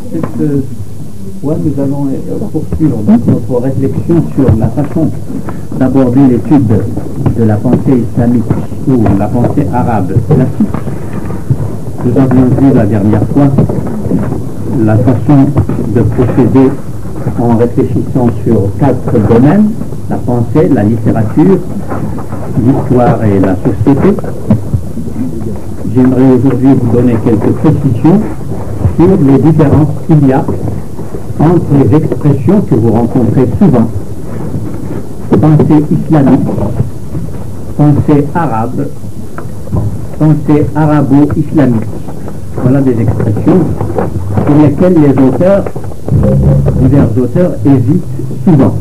cette fois, nous allons poursuivre notre réflexion sur la façon d'aborder l'étude de la pensée islamique ou la pensée arabe classique. Nous avions vu la dernière fois la façon de procéder en réfléchissant sur 4 domaines: la pensée, la littérature, l'histoire et la société. J'aimerais aujourd'hui vous donner quelques précisions sur les différences qu'il y a entre les expressions que vous rencontrez souvent: pensée islamique, pensée arabe, pensée arabo-islamique. Voilà des expressions pour lesquelles les auteurs, divers auteurs, hésitent souvent.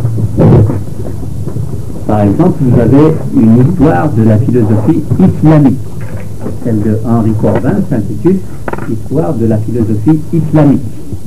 Par exemple, vous avez une histoire de la philosophie islamique. Celle de Henri Corbin s'intitule « Histoire de la philosophie islamique ».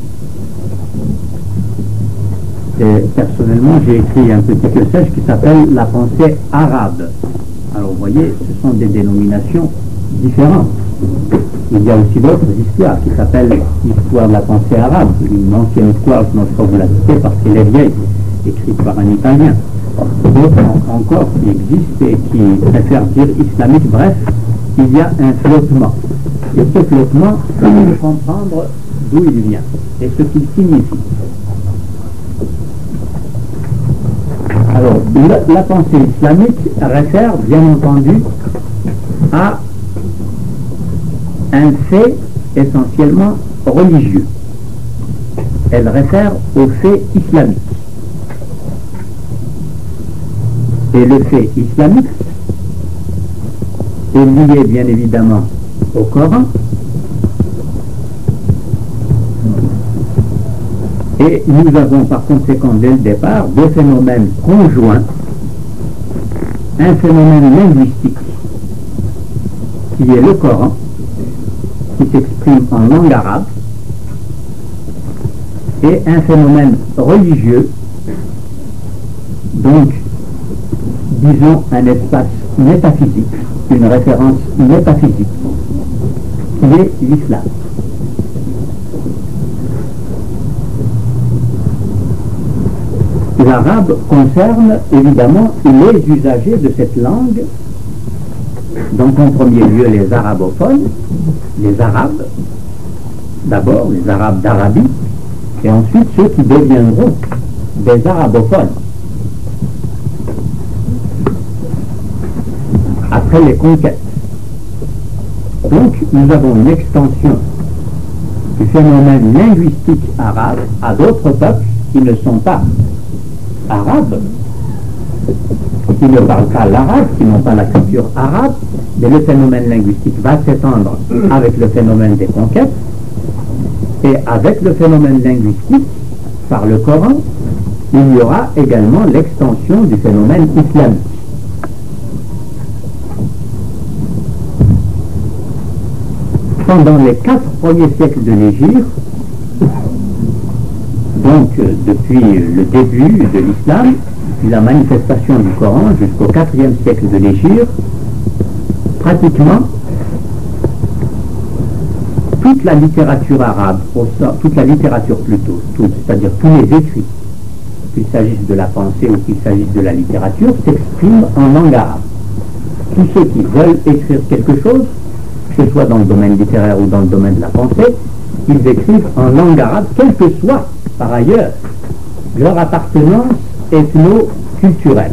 Et personnellement, j'ai écrit un petit passage qui s'appelle « La pensée arabe ». Alors vous voyez, ce sont des dénominations différentes. Il y a aussi d'autres histoires qui s'appellent « Histoire de la pensée arabe », une ancienne histoire, je n'ose pas vous la citer parce qu'elle est vieille, écrite par un Italien. D'autres encore qui existent et qui préfèrent dire islamique. Bref, il y a un flottement. Et ce flottement, il faut comprendre d'où il vient et ce qu'il signifie. Alors, la pensée islamique réfère bien entendu à un fait essentiellement religieux. Elle réfère au fait islamique. Et le fait islamique est lié bien évidemment au Coran. Et nous avons par conséquent dès le départ deux phénomènes conjoints. Un phénomène linguistique qui est le Coran, qui s'exprime en langue arabe, et un phénomène religieux, donc disons un espace métaphysique, une référence métaphysique, qui est l'islam. L'arabe concerne évidemment les usagers de cette langue, donc en premier lieu les arabophones, les arabes, d'abord les arabes d'Arabie, et ensuite ceux qui deviendront des arabophones après les conquêtes. Donc nous avons une extension du phénomène linguistique arabe à d'autres peuples qui ne sont pas arabes, qui ne parlent pas l'arabe, qui n'ont pas la culture arabe, mais le phénomène linguistique va s'étendre avec le phénomène des conquêtes, et avec le phénomène linguistique, par le Coran, il y aura également l'extension du phénomène islamique. Pendant les 4 premiers siècles de l'Hégire, donc depuis le début de l'islam, depuis la manifestation du Coran jusqu'au 4e siècle de l'Hégire, pratiquement toute la littérature arabe, toute la littérature plutôt, c'est-à-dire tous les écrits, qu'il s'agisse de la pensée ou qu'il s'agisse de la littérature, s'expriment en langue arabe. Tous ceux qui veulent écrire quelque chose, que ce soit dans le domaine littéraire ou dans le domaine de la pensée, ils écrivent en langue arabe, quelle que soit par ailleurs leur appartenance ethno-culturelle.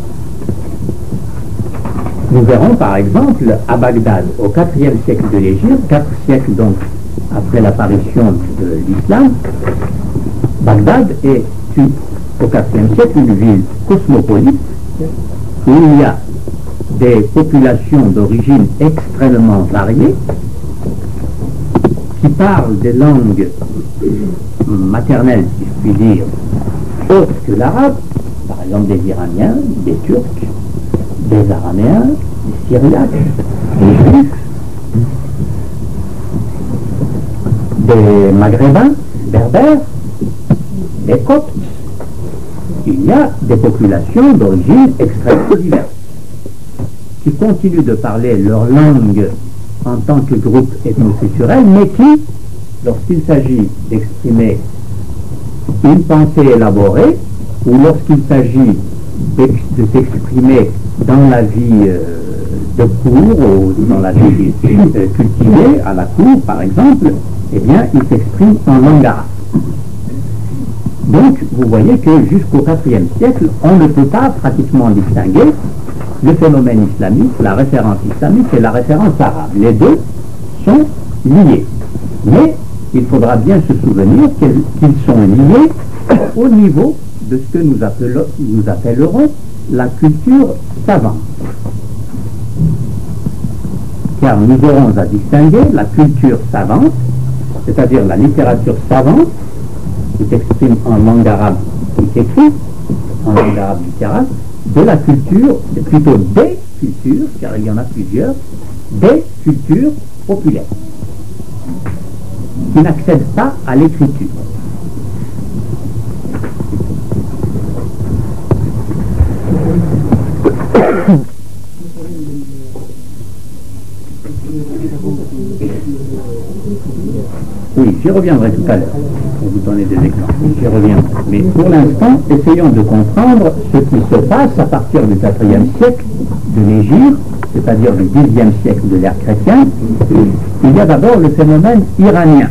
Nous verrons par exemple à Bagdad au 4e siècle de l'Hégire, 4 siècles donc après l'apparition de l'islam, Bagdad est au 4e siècle une ville cosmopolite où il y a des populations d'origine extrêmement variées qui parlent des langues maternelles, si je puis dire, autres que l'arabe, par exemple des Iraniens, des Turcs, des Araméens, des Syriaques, des Juifs, des Maghrébins, Berbères, des Coptes. Il y a des populations d'origine extrêmement diverses qui continuent de parler leur langue en tant que groupe ethnoculturel, mais qui lorsqu'il s'agit d'exprimer une pensée élaborée ou lorsqu'il s'agit de s'exprimer dans la vie de cour ou dans la vie cultivée, à la cour par exemple, eh bien, il s'exprime en langue arabe. Donc, vous voyez que jusqu'au IVe siècle, on ne peut pas pratiquement distinguer le phénomène islamique, la référence islamique et la référence arabe. Les deux sont liés. Mais il faudra bien se souvenir qu'ils sont liés au niveau de ce que nous appellerons la culture savante. Car nous aurons à distinguer la culture savante, c'est-à-dire la littérature savante, qui s'exprime en langue arabe, qui s'écrit en langue arabe littérale, de la culture, c'est plutôt des cultures, car il y en a plusieurs, des cultures populaires, qui n'accèdent pas à l'écriture. Oui, j'y reviendrai tout à l'heure pour vous donner des exemples. J'y reviendrai. Mais pour l'instant, essayons de comprendre ce qui se passe à partir du IVe siècle de l'Hégire, c'est-à-dire du Xe siècle de l'ère chrétienne. Il y a d'abord le phénomène iranien.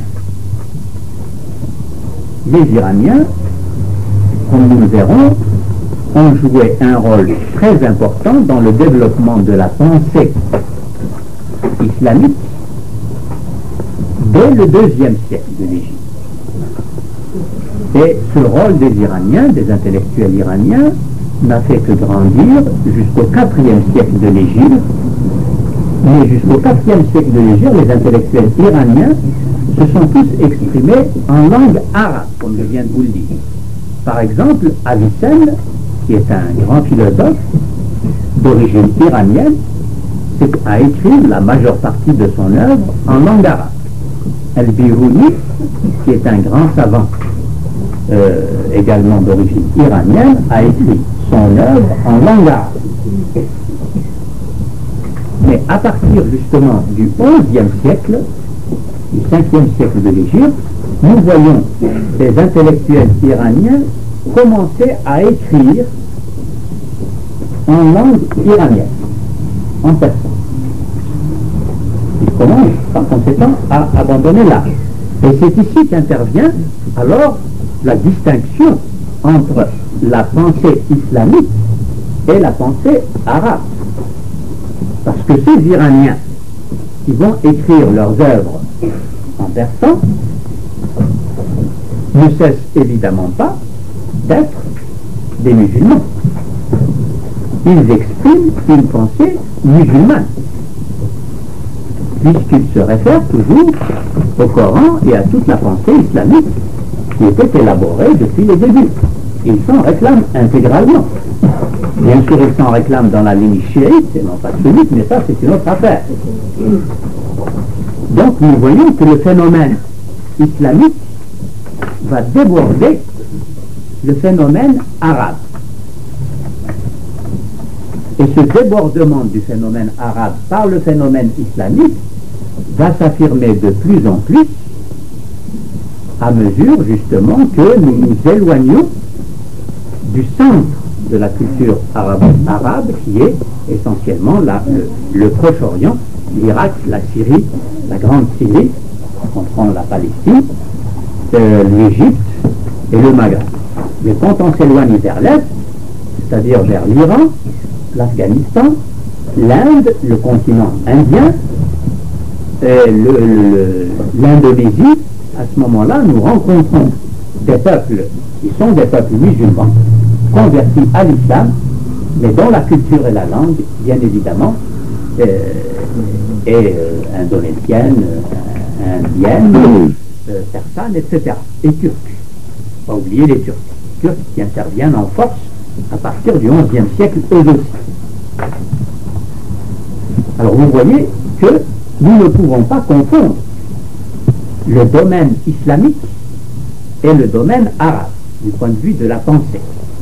Les Iraniens, comme nous le verrons, ont joué un rôle très important dans le développement de la pensée islamique dès le IIe siècle de l'Égypte. Et ce rôle des Iraniens, des intellectuels iraniens, n'a fait que grandir jusqu'au IVe siècle de l'Égypte. Mais jusqu'au IVe siècle de l'Égypte, les intellectuels iraniens se sont tous exprimés en langue arabe, comme je viens de vous le dire. Par exemple, Avicenne, qui est un grand philosophe d'origine iranienne, a écrit la majeure partie de son œuvre en langue arabe. Al-Biruni, qui est un grand savant également d'origine iranienne, a écrit son œuvre en langue arabe. Mais à partir justement du XIe siècle, du Ve siècle de l'Égypte, nous voyons des intellectuels iraniens commencer à écrire en langue iranienne, en persan. Ils commencent par conséquent à abandonner l'art. Et c'est ici qu'intervient alors la distinction entre la pensée islamique et la pensée arabe. Parce que ces Iraniens qui vont écrire leurs œuvres en persan ne cessent évidemment pas d'être des musulmans. Ils expriment une pensée musulmane, puisqu'ils se réfèrent toujours au Coran et à toute la pensée islamique qui était élaborée depuis les débuts. Ils s'en réclament intégralement. Bien sûr, ils s'en réclament dans la ligne chiite, et non pas sunnite, mais ça c'est une autre affaire. Donc nous voyons que le phénomène islamique va déborder le phénomène arabe. Et ce débordement du phénomène arabe par le phénomène islamique va s'affirmer de plus en plus à mesure justement que nous nous éloignons du centre de la culture arabe qui est essentiellement le Proche-Orient, l'Irak, la Syrie, la Grande Syrie, on prend la Palestine, l'Égypte et le Maghreb. Mais quand on s'éloigne vers l'Est, c'est-à-dire vers l'Iran, l'Afghanistan, l'Inde, le continent indien, l'Indonésie, à ce moment-là, nous rencontrons des peuples qui sont des peuples musulmans, convertis à l'islam, mais dont la culture et la langue, bien évidemment, est indonésienne, indienne, persane, etc. Et turque. Pas oublier les Turcs. Turcs qui interviennent en force à partir du XIe siècle eux aussi. Alors vous voyez que nous ne pouvons pas confondre le domaine islamique et le domaine arabe du point de vue de la pensée.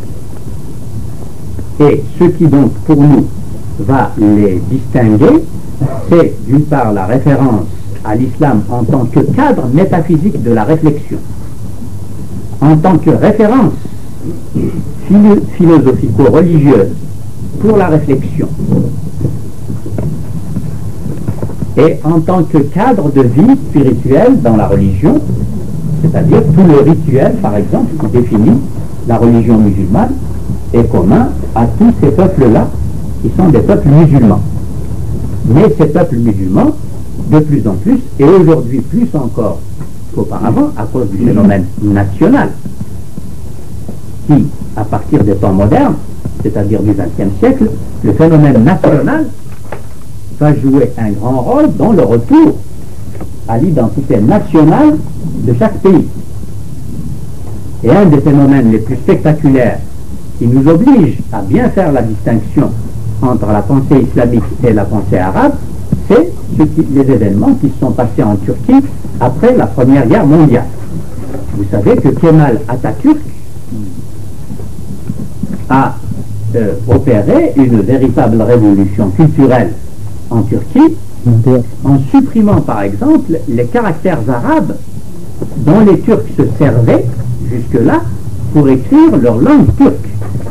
Et ce qui donc pour nous va les distinguer, c'est d'une part la référence à l'islam en tant que cadre métaphysique de la réflexion, en tant que référence philosophico-religieuse pour la réflexion, et en tant que cadre de vie spirituelle dans la religion, c'est-à-dire tout le rituel, par exemple, qui définit la religion musulmane, est commun à tous ces peuples-là, qui sont des peuples musulmans. Mais ces peuples musulmans, de plus en plus, et aujourd'hui plus encore qu'auparavant, à cause du phénomène national, qui, à partir des temps modernes, c'est-à-dire du XXe siècle, le phénomène national va jouer un grand rôle dans le retour à l'identité nationale de chaque pays. Et un des phénomènes les plus spectaculaires qui nous oblige à bien faire la distinction entre la pensée islamique et la pensée arabe, c'est les événements qui se sont passés en Turquie après la Première Guerre mondiale. Vous savez que Kemal Atatürk a opéré une véritable révolution culturelle en Turquie en supprimant par exemple les caractères arabes dont les Turcs se servaient jusque-là pour écrire leur langue turque.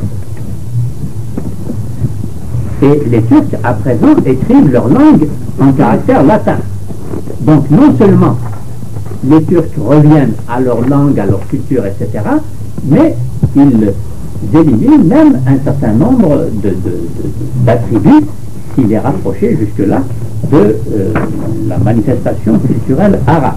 Et les Turcs à présent écrivent leur langue en caractère latin. Donc non seulement les Turcs reviennent à leur langue, à leur culture, etc., mais ils éliminent même un certain nombre d'attributs qui les rapprochaient jusque-là de la manifestation culturelle arabe.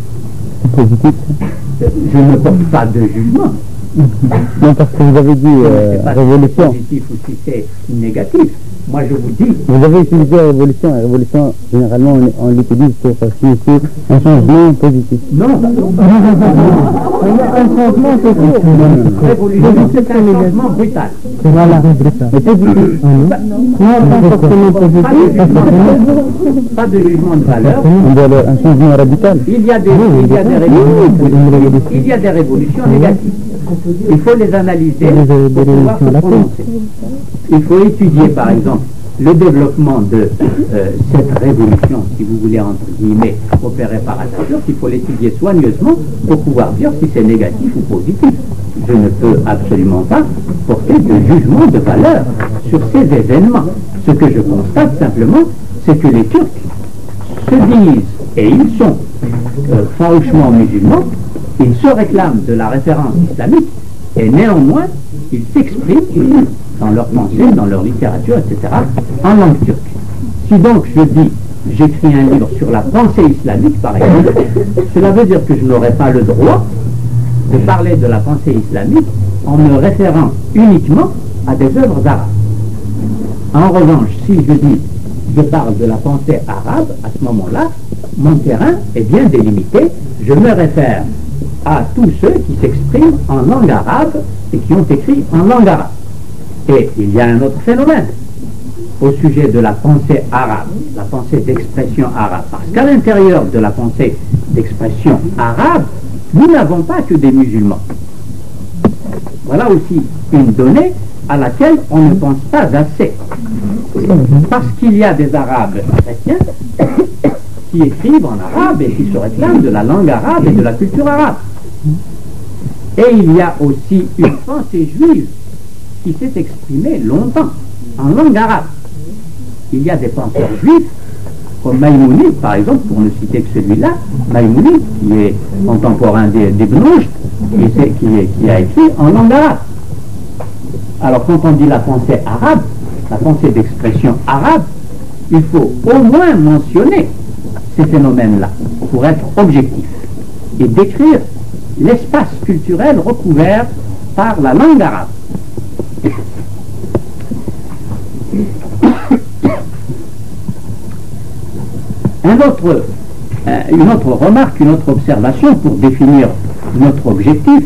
Je ne porte pas de jugement. Non, parce que vous avez dit révolution. Si c'est positif ou si c'est négatif. Moi je vous dis. Vous avez utilisé révolution. La révolution, généralement, on l'utilise pour signifier un changement positif. Non, un changement, c'est sûr. Révolution, c'est un changement brutal. Voilà, mais positif. Pas de jugement de valeur. Un changement radical. Il y a des révolutions négatives. Il faut les analyser pour pouvoir se prononcer. Il faut étudier par exemple le développement de cette révolution, si vous voulez entre guillemets, opérée par Atatürk. Il faut l'étudier soigneusement pour pouvoir dire si c'est négatif ou positif. Je ne peux absolument pas porter de jugement de valeur sur ces événements. Ce que je constate simplement, c'est que les Turcs se disent, et ils sont farouchement musulmans, ils se réclament de la référence islamique, et néanmoins, ils s'expriment dans leur pensée, dans leur littérature, etc., en langue turque. Si donc je dis, j'écris un livre sur la pensée islamique, par exemple, cela veut dire que je n'aurai pas le droit de parler de la pensée islamique en me référant uniquement à des œuvres arabes. En revanche, si je dis, je parle de la pensée arabe, à ce moment-là, mon terrain est bien délimité, je me réfère à tous ceux qui s'expriment en langue arabe et qui ont écrit en langue arabe. Et il y a un autre phénomène au sujet de la pensée arabe, la pensée d'expression arabe, parce qu'à l'intérieur de la pensée d'expression arabe, nous n'avons pas que des musulmans. Voilà aussi une donnée à laquelle on ne pense pas assez. Parce qu'il y a des arabes chrétiens qui écrivent en arabe et qui se réclament de la langue arabe et de la culture arabe. Et il y a aussi une pensée juive qui s'est exprimée longtemps en langue arabe. Il y a des penseurs juifs, comme Maïmounide, par exemple, pour ne citer que celui-là, Maïmounide, qui est contemporain d'Ibn Rushd, qui a écrit en langue arabe. Alors quand on dit la pensée arabe, la pensée d'expression arabe, il faut au moins mentionner ces phénomènes-là pour être objectif et décrire l'espace culturel recouvert par la langue arabe. Une autre remarque, une autre observation pour définir notre objectif.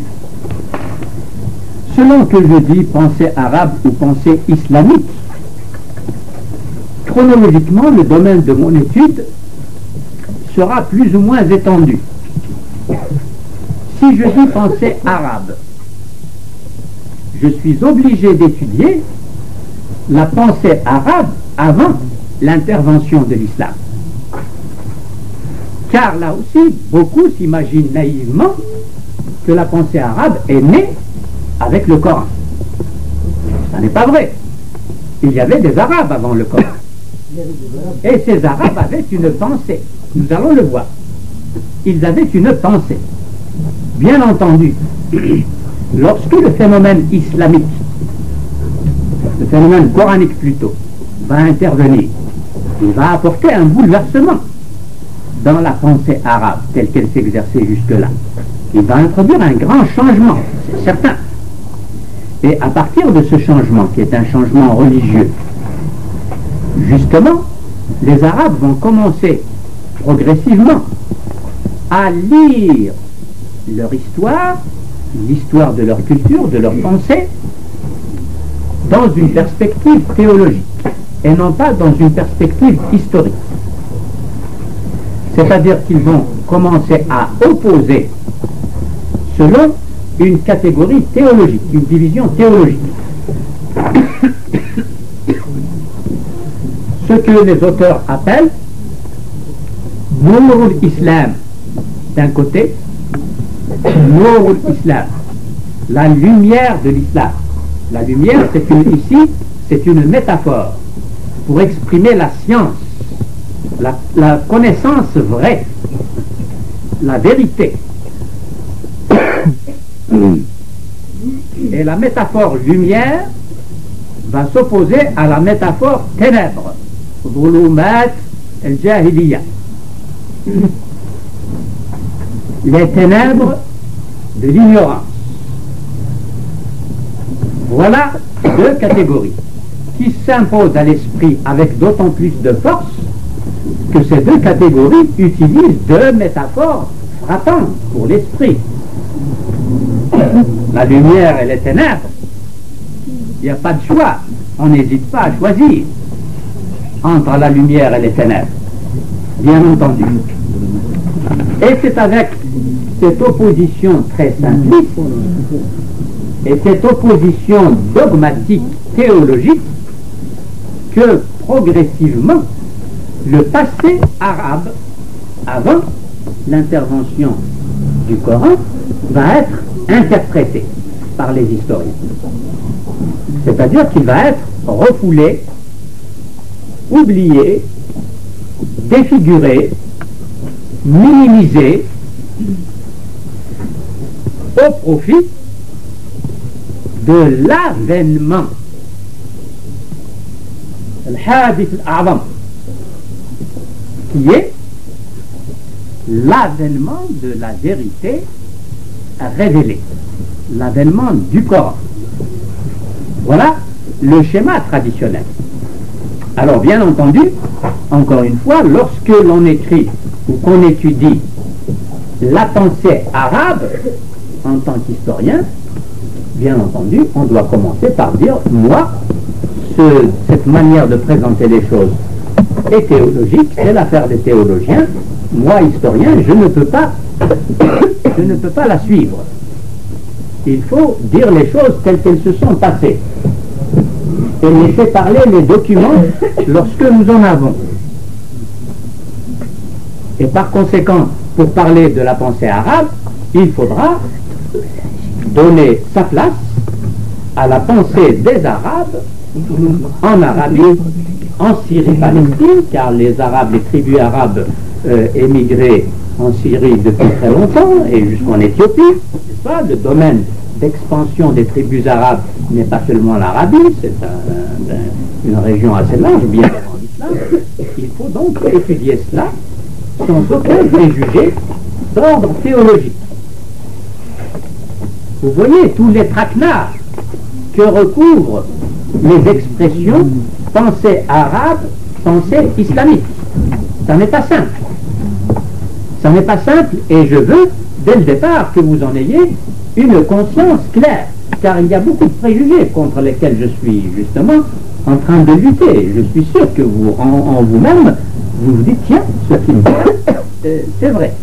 Selon que je dis pensée arabe ou pensée islamique, chronologiquement, le domaine de mon étude sera plus ou moins étendu. Si je dis pensée arabe, je suis obligé d'étudier la pensée arabe avant l'intervention de l'islam. Car là aussi, beaucoup s'imaginent naïvement que la pensée arabe est née avec le Coran. Ça n'est pas vrai. Il y avait des Arabes avant le Coran. Et ces Arabes avaient une pensée. Nous allons le voir. Ils avaient une pensée. Bien entendu, lorsque le phénomène islamique, le phénomène coranique plutôt, va intervenir, il va apporter un bouleversement dans la pensée arabe telle qu'elle s'exerçait jusque-là. Il va introduire un grand changement, c'est certain. Et à partir de ce changement, qui est un changement religieux, justement, les Arabes vont commencer progressivement à lire leur histoire, l'histoire de leur culture, de leur pensée, dans une perspective théologique et non pas dans une perspective historique. C'est-à-dire qu'ils vont commencer à opposer selon une catégorie théologique, une division théologique. Ce que les auteurs appellent Nourul Islam d'un côté, Nourul Islam, la lumière de l'islam. La lumière, c'est une métaphore pour exprimer la science, la connaissance vraie, la vérité. Et la métaphore lumière va s'opposer à la métaphore ténèbres, Dhulumat al-Jahiliya. Les ténèbres de l'ignorance. Voilà deux catégories qui s'imposent à l'esprit avec d'autant plus de force que ces deux catégories utilisent deux métaphores frappantes pour l'esprit. La lumière et les ténèbres, il n'y a pas de choix, on n'hésite pas à choisir entre la lumière et les ténèbres, bien entendu. Et c'est avec cette opposition très simpliste et cette opposition dogmatique théologique que progressivement le passé arabe, avant l'intervention du Coran, va être interprété par les historiens. C'est-à-dire qu'il va être refoulé, oublié, défiguré, minimisé au profit de l'avènement, al-hadith al-a'zam, qui est l'avènement de la vérité révélée, l'avènement du Coran. Voilà le schéma traditionnel. Alors bien entendu, encore une fois, lorsque l'on écrit ou qu'on étudie la pensée arabe en tant qu'historien, bien entendu, on doit commencer par dire, moi, cette manière de présenter les choses est théologique, c'est l'affaire des théologiens. Moi, historien, je ne peux pas la suivre. Il faut dire les choses telles qu'elles se sont passées et laisser parler les documents lorsque nous en avons. Et par conséquent, pour parler de la pensée arabe, il faudra donner sa place à la pensée des Arabes en Arabie, en Syrie-Palestine, car les Arabes, les tribus arabes émigrées en Syrie depuis très longtemps et jusqu'en Éthiopie, n'est-ce pas? Le domaine d'expansion des tribus arabes n'est pas seulement l'Arabie, c'est une région assez large, bien avant l'islam. Il faut donc étudier cela sans aucun préjugé d'ordre théologique. Vous voyez tous les traquenards que recouvrent les expressions pensée arabe, pensée islamique. Ça n'est pas simple. Ça n'est pas simple et je veux, dès le départ, que vous en ayez une conscience claire, car il y a beaucoup de préjugés contre lesquels je suis justement en train de lutter. Je suis sûr que vous, en vous-même, vous vous dites, tiens, ce qu'il dit, c'est vrai.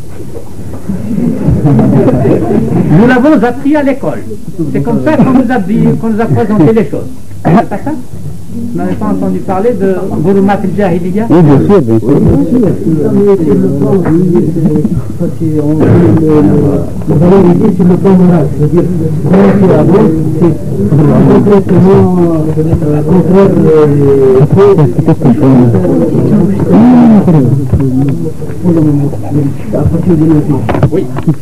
Nous l'avons appris à l'école. C'est comme ça qu'on nous a présenté les choses. C'est pas ça? Vous n'avez pas entendu parler de Ghurumat al-Jahiliya? Oui, bien sûr, bien sûr. La validité sur le plan moral, c'est-à-dire, c'est avant, c'est complètement contraire à partir de l'enfant. Oui.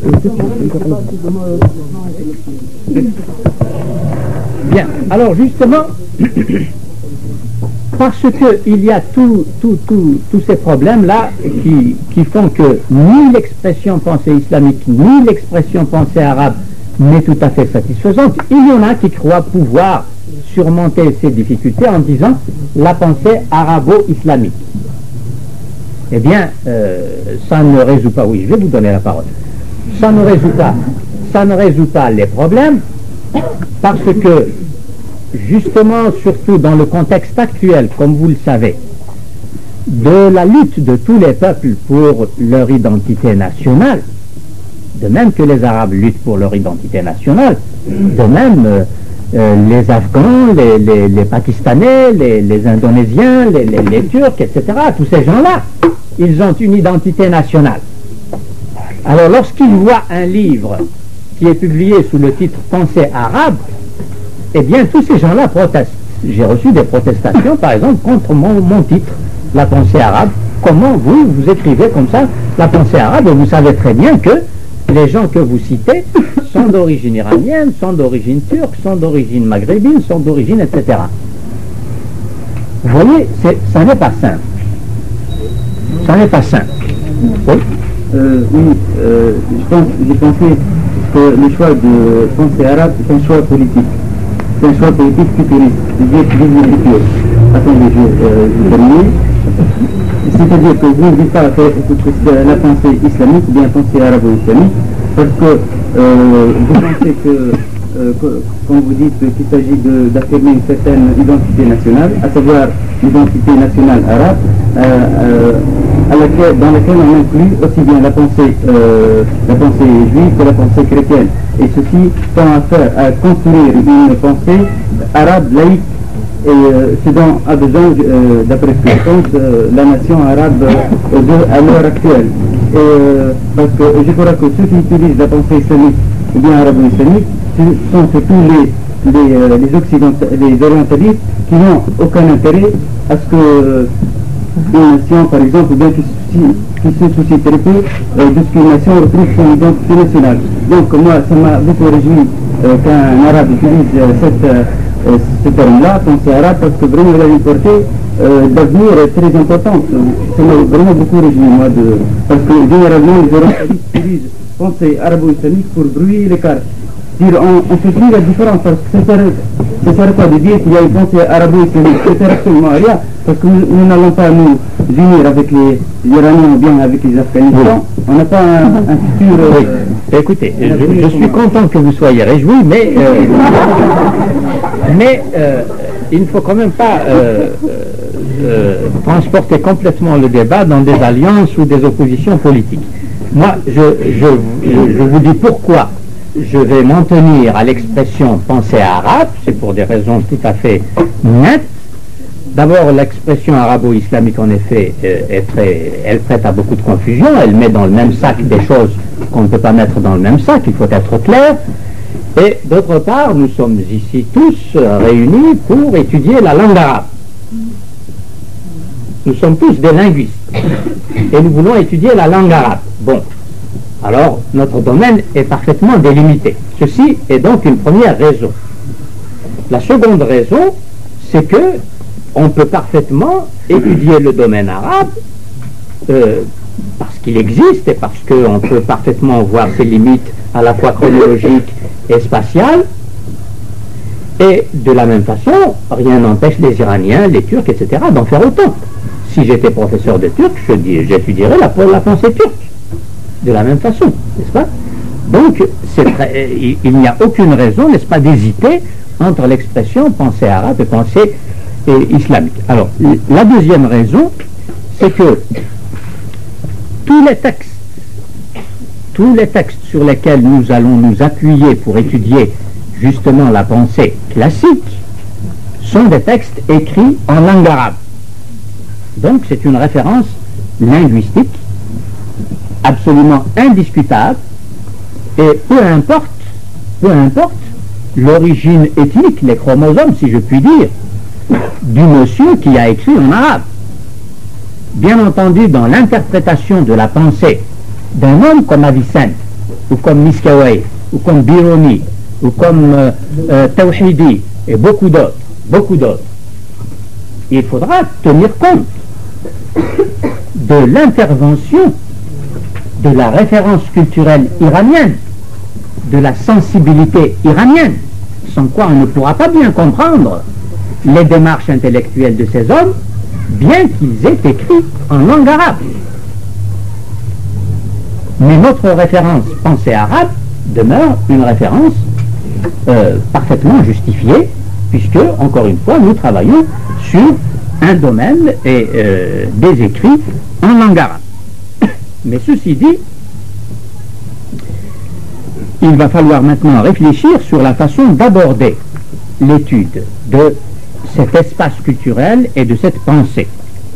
Bien, alors justement, parce qu'il y a tous ces problèmes-là qui font que ni l'expression pensée islamique, ni l'expression pensée arabe n'est tout à fait satisfaisante, il y en a qui croient pouvoir surmonter ces difficultés en disant la pensée arabo-islamique. Eh bien, ça ne résout pas, oui, je vais vous donner la parole, ça ne résout pas les problèmes, parce que, justement, surtout dans le contexte actuel, comme vous le savez, de la lutte de tous les peuples pour leur identité nationale, de même que les Arabes luttent pour leur identité nationale, de même les Afghans, les Pakistanais, les Indonésiens, les Turcs, etc., tous ces gens-là, ils ont une identité nationale. Alors, lorsqu'ils voient un livre qui est publié sous le titre « Pensée arabe », eh bien, tous ces gens-là protestent. J'ai reçu des protestations, par exemple, contre mon titre, « La pensée arabe ». Comment vous écrivez comme ça, la pensée arabe, et vous savez très bien que les gens que vous citez sont d'origine iranienne, sont d'origine turque, sont d'origine maghrébine, sont d'origine, etc. Vous voyez, ça n'est pas simple. Ça n'est pas simple. Oui. J'ai pensé que le choix de pensée arabe est un choix politique. C'est un choix politique futuriste. Attendez, je vais terminer. C'est-à-dire que vous ne dites pas que la pensée islamique ou bien pensée arabo-islamique, parce que vous pensez que quand vous dites qu'il s'agit d'affirmer une certaine identité nationale, à savoir l'identité nationale arabe, dans laquelle on inclut aussi bien la pensée juive que la pensée chrétienne. Et ceci tend à construire une pensée arabe laïque, et ce dont a besoin, d'après ce que je pense, la nation arabe à l'heure actuelle. Parce que je crois que ceux qui utilisent la pensée islamique ou bien arabo-islamique sont surtout les orientalistes qui n'ont aucun intérêt à ce que une nation, par exemple, ou bien qui se soucie très peu de ce qu'une nation retrouve son identité nationale. Donc moi, ça m'a beaucoup réjoui qu'un arabe utilise ce terme-là, pensée arabe, parce que vraiment il a une portée d'avenir très importante. Ça m'a vraiment beaucoup réjoui, moi, parce que généralement les orientalistes utilisent pensée arabo-islamique pour brouiller les cartes. On se dit la différence, parce que ça sert quoi de dire qu'il y a une pensée arabo-islamique? Ça sert absolument à rien, parce que nous n'allons pas nous unir avec les Iraniens ou bien avec les Afghanistans. On n'a pas un futur... Oui. Écoutez, je suis content que vous soyez réjouis, mais il ne faut quand même pas transporter complètement le débat dans des alliances ou des oppositions politiques. Moi, je vous dis pourquoi je vais m'en tenir à l'expression pensée arabe, c'est pour des raisons tout à fait nettes. D'abord, l'expression arabo-islamique, en effet, elle prête à beaucoup de confusion, elle met dans le même sac des choses qu'on ne peut pas mettre dans le même sac, il faut être clair. Et d'autre part, nous sommes ici tous réunis pour étudier la langue arabe. Nous sommes tous des linguistes et nous voulons étudier la langue arabe. Bon. Alors, notre domaine est parfaitement délimité. Ceci est donc une première raison. La seconde raison, c'est que on peut parfaitement étudier le domaine arabe parce qu'il existe et parce qu'on peut parfaitement voir ses limites à la fois chronologiques et spatiales. Et de la même façon, rien n'empêche les Iraniens, les Turcs, etc. d'en faire autant. Si j'étais professeur de turc, j'étudierais la pensée turque. De la même façon, n'est-ce pas? Donc, il n'y a aucune raison, n'est-ce pas, d'hésiter entre l'expression pensée arabe et pensée islamique. Alors, la deuxième raison, c'est que tous les textes sur lesquels nous allons nous appuyer pour étudier justement la pensée classique sont des textes écrits en langue arabe. Donc c'est une référence linguistique absolument indiscutable, et peu importe l'origine ethnique, les chromosomes, si je puis dire, du monsieur qui a écrit en arabe. Bien entendu, dans l'interprétation de la pensée d'un homme comme Avicenne, ou comme Miskawayh, ou comme Biruni, ou comme Tawhidi, et beaucoup d'autres, il faudra tenir compte de l'intervention de la référence culturelle iranienne, de la sensibilité iranienne, sans quoi on ne pourra pas bien comprendre les démarches intellectuelles de ces hommes, bien qu'ils aient écrit en langue arabe. Mais notre référence pensée arabe demeure une référence parfaitement justifiée, puisque, encore une fois, nous travaillons sur un domaine et des écrits en langue arabe. Mais ceci dit, il va falloir maintenant réfléchir sur la façon d'aborder l'étude de cet espace culturel et de cette pensée.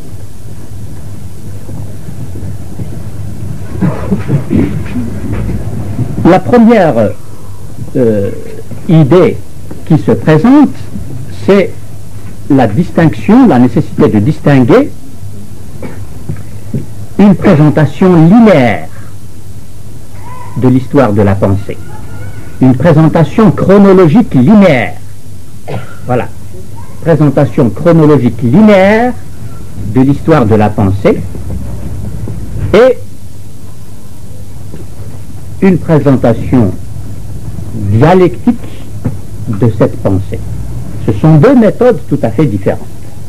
La première idée qui se présente, c'est la distinction, la nécessité de distinguer une présentation linéaire de l'histoire de la pensée, une présentation chronologique linéaire. Voilà, présentation chronologique linéaire de l'histoire de la pensée et une présentation dialectique de cette pensée. Ce sont deux méthodes tout à fait différentes.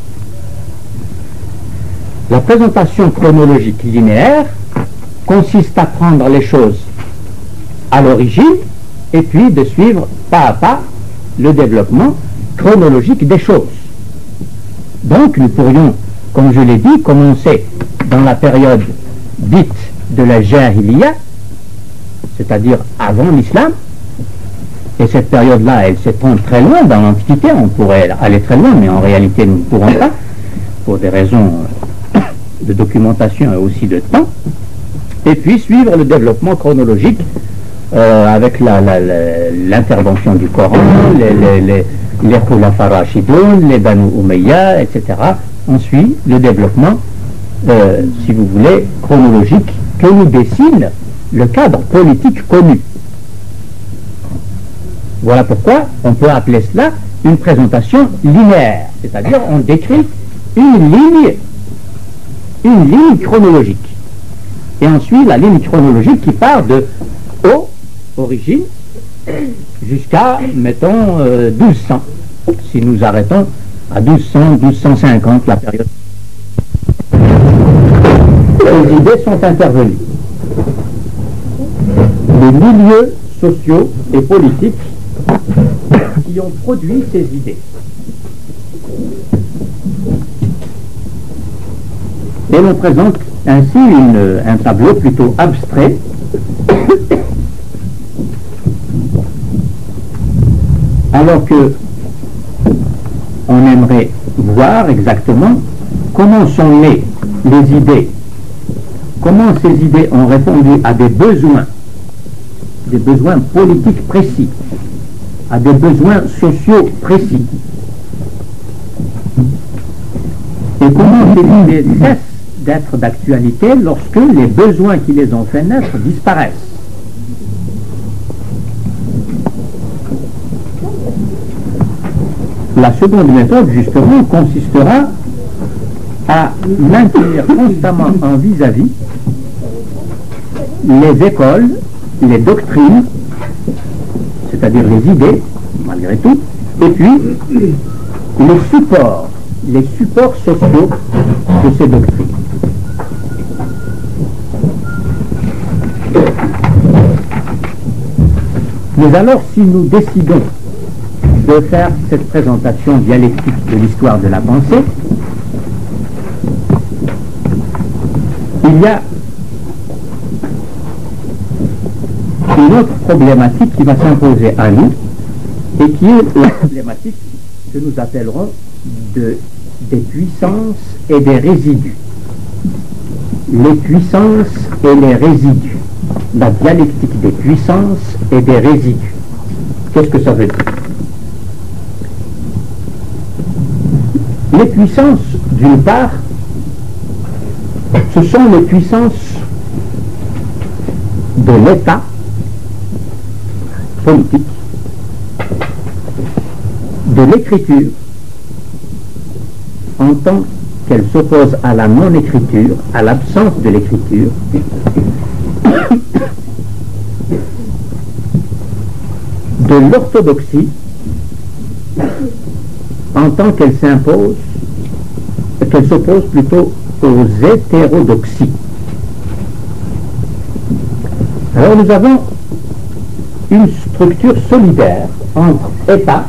La présentation chronologique linéaire consiste à prendre les choses à l'origine et puis de suivre pas à pas le développement chronologique des choses. Donc nous pourrions, comme je l'ai dit, commencer dans la période dite de la Jahiliya, c'est-à-dire avant l'islam, et cette période-là, elle s'étend très loin dans l'Antiquité, on pourrait aller très loin, mais en réalité nous ne pourrons pas, pour des raisons de documentation et aussi de temps, et puis suivre le développement chronologique avec l'intervention du Coran, les Khulafa Rashidoun, les Banu Umayya, etc. On suit le développement, si vous voulez, chronologique que nous dessine le cadre politique connu. Voilà pourquoi on peut appeler cela une présentation linéaire, c'est-à-dire on décrit une ligne chronologique. Et on suit la ligne chronologique qui part de O, origine, jusqu'à, mettons, 1200, si nous arrêtons à 1200, 1250, la période. Les idées sont intervenues. Les milieux sociaux et politiques qui ont produit ces idées. Et l'on présente ainsi un tableau plutôt abstrait alors que on aimerait voir exactement comment sont nées les idées, comment ces idées ont répondu à des besoins politiques précis, à des besoins sociaux précis. Et comment ces idées cessent d'être d'actualité lorsque les besoins qui les ont fait naître disparaissent. La seconde méthode, justement, consistera à maintenir constamment en vis-à-vis les écoles, les doctrines, c'est-à-dire les idées, malgré tout, et puis les supports sociaux de ces doctrines. Mais alors, si nous décidons de faire cette présentation dialectique de l'histoire de la pensée, il y a une autre problématique qui va s'imposer à nous et qui est la problématique que nous appellerons des puissances et des résidus. Les puissances et les résidus. La dialectique des puissances et des résidus. Qu'est-ce que ça veut dire? Les puissances, d'une part, ce sont les puissances de l'État politique, de l'écriture, en tant qu'elle s'oppose à la non-écriture, à l'absence de l'écriture, de l'orthodoxie, en tant qu'elle s'impose, qu'elle s'oppose plutôt aux hétérodoxies. Alors nous avons une structure solidaire entre État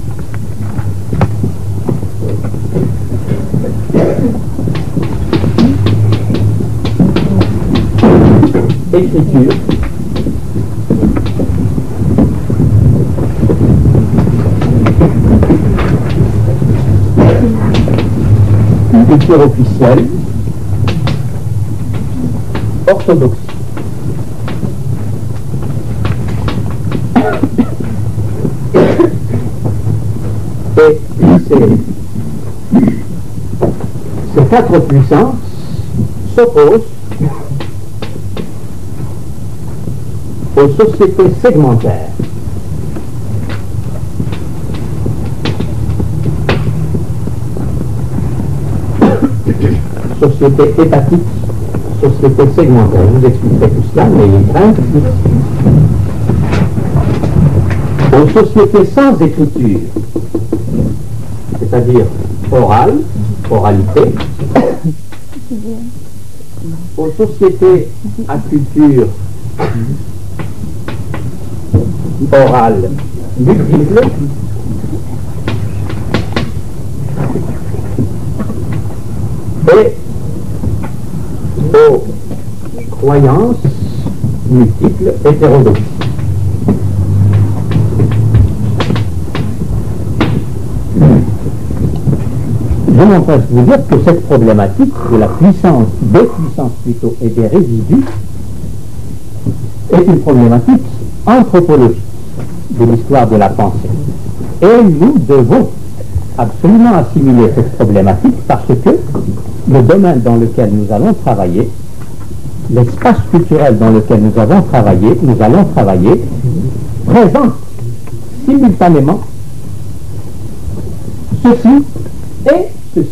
écriture culture officielle, orthodoxie. Et ces quatre puissances s'opposent aux sociétés segmentaires. Société étatique, société segmentaire. Je vous expliquerai tout cela, mais il est très difficile. Aux sociétés sans écriture, c'est-à-dire orale, oralité, aux sociétés à culture orale multiple, et aux croyances multiples hétérodoxes. Je m'empresse de vous dire que cette problématique de la puissance, des puissances plutôt, et des résidus est une problématique anthropologique de l'histoire de la pensée. Et nous devons absolument assimiler cette problématique parce que le domaine dans lequel nous allons travailler, l'espace culturel dans lequel nous allons travailler, présente simultanément ceci et ceci.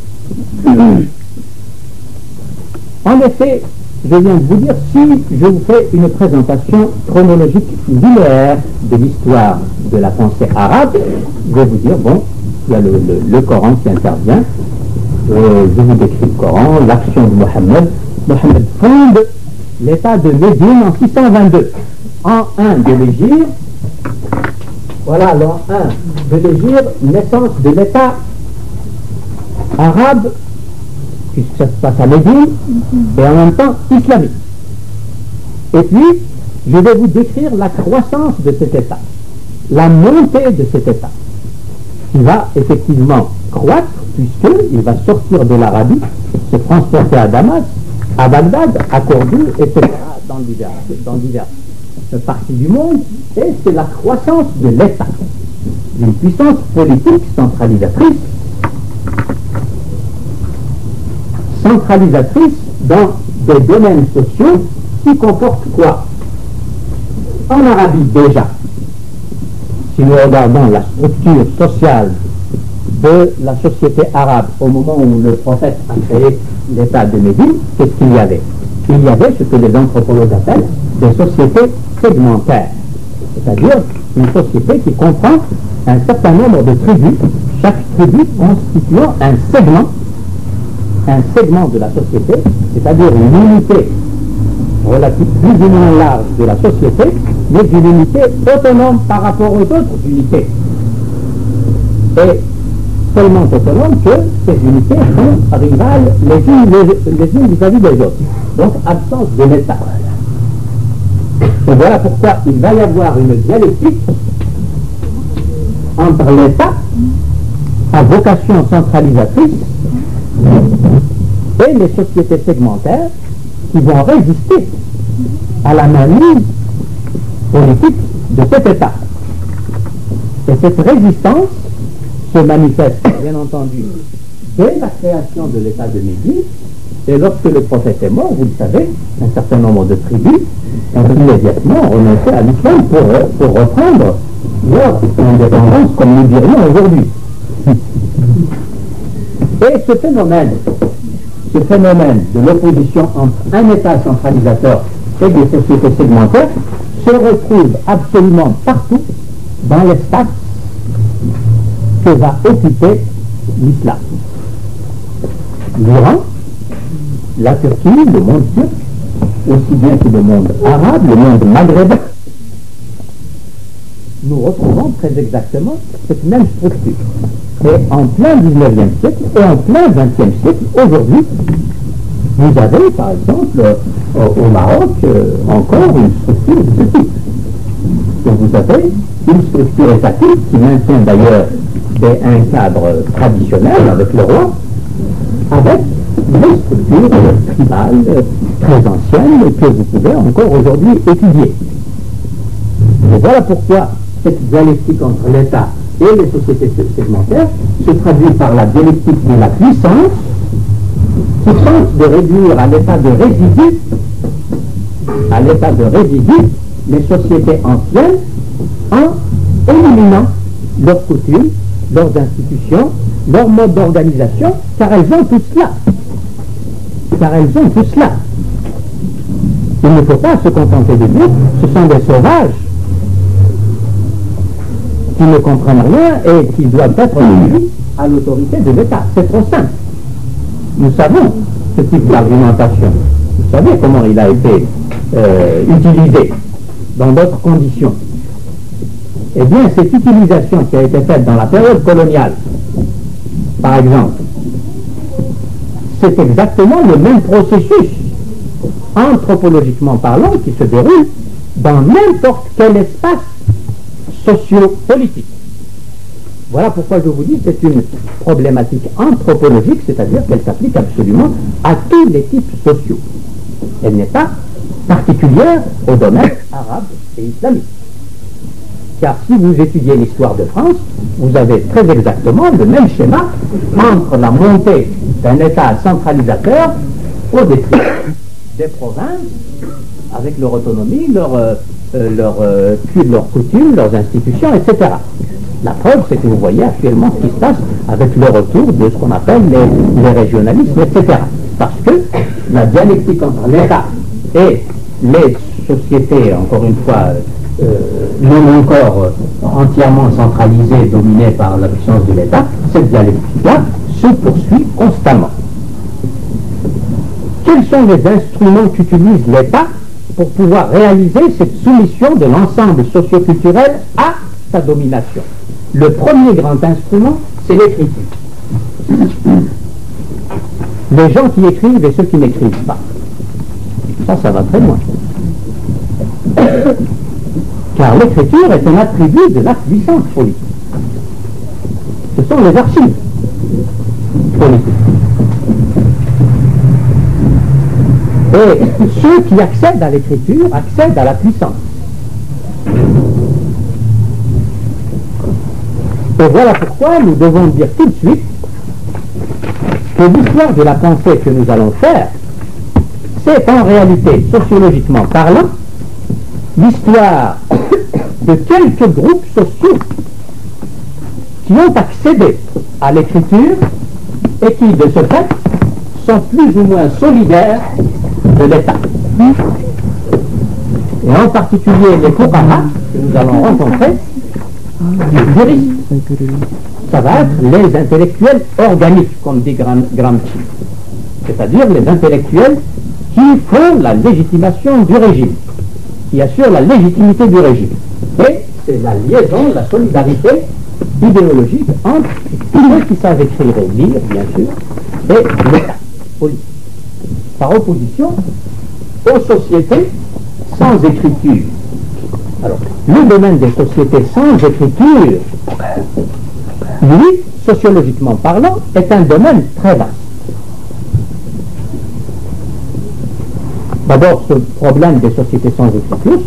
En effet, je viens de vous dire, si je vous fais une présentation chronologique linéaire de l'histoire de la pensée arabe, je vais vous dire, bon, il y a le Coran qui intervient, je vous décris le Coran, l'action de Mohammed. Mohammed fonde l'état de Médine en 622. En 1 de l'Hégire, voilà l'an 1 de l'Hégire, naissance de l'état arabe, puisque ça se passe à Médine, et en même temps islamique. Et puis, je vais vous décrire la croissance de cet état, la montée de cet état, qui va effectivement croître, puisqu'il va sortir de l'Arabie, se transporter à Damas, à Bagdad, à Cordoue, etc., dans diverses parties du monde, et c'est la croissance de l'État, une puissance politique centralisatrice dans des domaines sociaux qui comportent quoi? En Arabie déjà, si nous regardons la structure sociale de la société arabe au moment où le prophète a créé l'état de Médine, qu'est-ce qu'il y avait? Il y avait ce que les anthropologues appellent des sociétés segmentaires, c'est-à-dire une société qui comprend un certain nombre de tribus, chaque tribu constituant un segment de la société, c'est-à-dire une unité relative plus ou moins large de la société, mais d'une unité autonome par rapport aux autres unités. Et tellement autonome que ces unités sont rivales les unes vis-à-vis des autres. Donc absence de l'État. Et voilà pourquoi il va y avoir une dialectique entre l'État à vocation centralisatrice et les sociétés segmentaires qui vont résister à la mainmise politique de cet État. Et cette résistance se manifeste, bien entendu, dès la création de l'État de Médine, et lorsque le prophète est mort, vous le savez, un certain nombre de tribus ont immédiatement renoncé à l'islam pour reprendre leur indépendance, comme nous dirions aujourd'hui. Et ce phénomène de l'opposition entre un État centralisateur et des sociétés segmentaires se retrouve absolument partout dans l'espace que va occuper l'islam. L'Iran, la Turquie, le monde turc, aussi bien que le monde arabe, le monde maghrébin, nous retrouvons très exactement cette même structure. Et en plein 19e siècle et en plein 20e siècle, aujourd'hui, vous avez par exemple au Maroc encore une structure de ce type. Et vous avez une structure étatique qui maintient d'ailleurs un cadre traditionnel avec le roi, avec des structures tribales très anciennes que vous pouvez encore aujourd'hui étudier. Et voilà pourquoi cette dialectique entre l'État et les sociétés segmentaires se traduit par la dialectique de la puissance qui tente de réduire à l'état de résidu les sociétés anciennes en éliminant leurs coutumes, leurs institutions, leur mode d'organisation, car elles ont tout cela. Il ne faut pas se contenter de dire ce sont des sauvages qui ne comprennent rien et qui doivent être réduits à l'autorité de l'État. C'est trop simple. Nous savons ce type d'argumentation. Vous savez comment il a été utilisé dans d'autres conditions. Eh bien, cette utilisation qui a été faite dans la période coloniale, par exemple, c'est exactement le même processus, anthropologiquement parlant, qui se déroule dans n'importe quel espace socio-politique. Voilà pourquoi je vous dis que c'est une problématique anthropologique, c'est-à-dire qu'elle s'applique absolument à tous les types sociaux. Elle n'est pas particulière au domaine arabe et islamique. Car si vous étudiez l'histoire de France, vous avez très exactement le même schéma entre la montée d'un État centralisateur au détriment des provinces, avec leur autonomie, leurs coutumes, leurs institutions, etc. La preuve, c'est que vous voyez actuellement ce qui se passe avec le retour de ce qu'on appelle les régionalismes, etc. Parce que la dialectique entre l'État et les sociétés, encore une fois, non encore entièrement centralisées, dominées par la puissance de l'État, cette dialectique-là se poursuit constamment. Quels sont les instruments qu'utilise l'État pour pouvoir réaliser cette soumission de l'ensemble socioculturel à sa domination? Le premier grand instrument, c'est l'écriture. Les gens qui écrivent et ceux qui n'écrivent pas. Ça va très loin. Car l'écriture est un attribut de la puissance politique. Ce sont les archives politiques. Et ceux qui accèdent à l'écriture accèdent à la puissance. Et voilà pourquoi nous devons dire tout de suite que l'histoire de la pensée que nous allons faire, c'est en réalité, sociologiquement parlant, l'histoire de quelques groupes sociaux qui ont accédé à l'écriture et qui, de ce fait, sont plus ou moins solidaires de l'État. Et en particulier les fuqaha que nous allons rencontrer, les juristes. Ça va être les intellectuels organiques, comme dit Gramsci. C'est-à-dire les intellectuels qui font la légitimation du régime, qui assurent la légitimité du régime. Et c'est la liaison, la solidarité idéologique entre ceux qui savent écrire et lire, bien sûr, et l'État politique. Par opposition aux sociétés sans écriture. Alors, le domaine des sociétés sans écriture lui, sociologiquement parlant, est un domaine très vaste. D'abord, ce problème des sociétés sans écriture,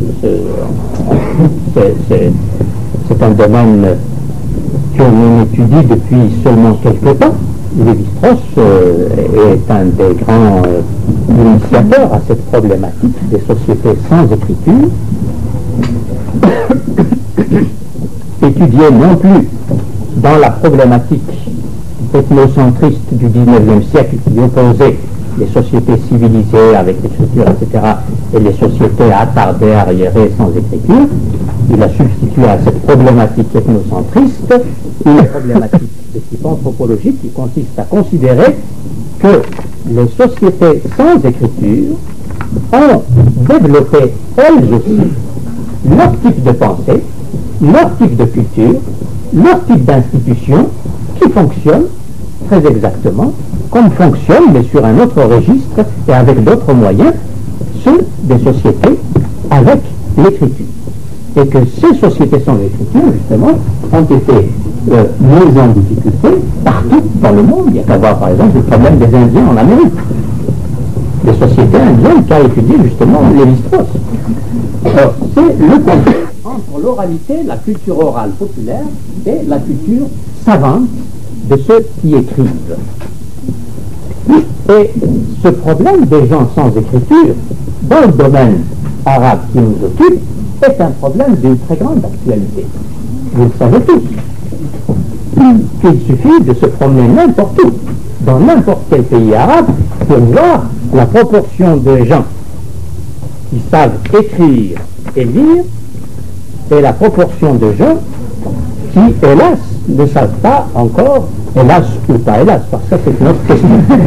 c'est un domaine que l'on étudie depuis seulement quelques temps. Lévi-Strauss est un des grands initiateurs à cette problématique des sociétés sans écriture, étudiée non plus dans la problématique ethnocentriste du XIXe siècle qui opposait les sociétés civilisées avec l'écriture, etc., et les sociétés attardées, arriérées, sans écriture. Il a substitué à cette problématique ethnocentriste une problématique de type anthropologique qui consiste à considérer que les sociétés sans écriture ont développé elles aussi leur type de pensée, leur type de culture, leur type d'institution qui fonctionne très exactement comme fonctionne, mais sur un autre registre et avec d'autres moyens, ceux des sociétés avec l'écriture. Et que ces sociétés sans écriture, justement, ont été mises en difficulté partout dans le monde. Il n'y a qu'à voir, par exemple, le problème des Indiens en Amérique. Les sociétés indiennes qu'a étudié, justement, Lévi-Strauss. Alors, c'est le conflit entre l'oralité, la culture orale populaire, et la culture savante de ceux qui écrivent. Et ce problème des gens sans écriture, dans le domaine arabe qui nous occupe, est un problème d'une très grande actualité. Vous le savez tous. Il suffit de se promener n'importe où, dans n'importe quel pays arabe, pour voir la proportion de gens qui savent écrire et lire et la proportion de gens qui, hélas, ne savent pas encore, hélas ou pas hélas, parce que ça c'est une autre question.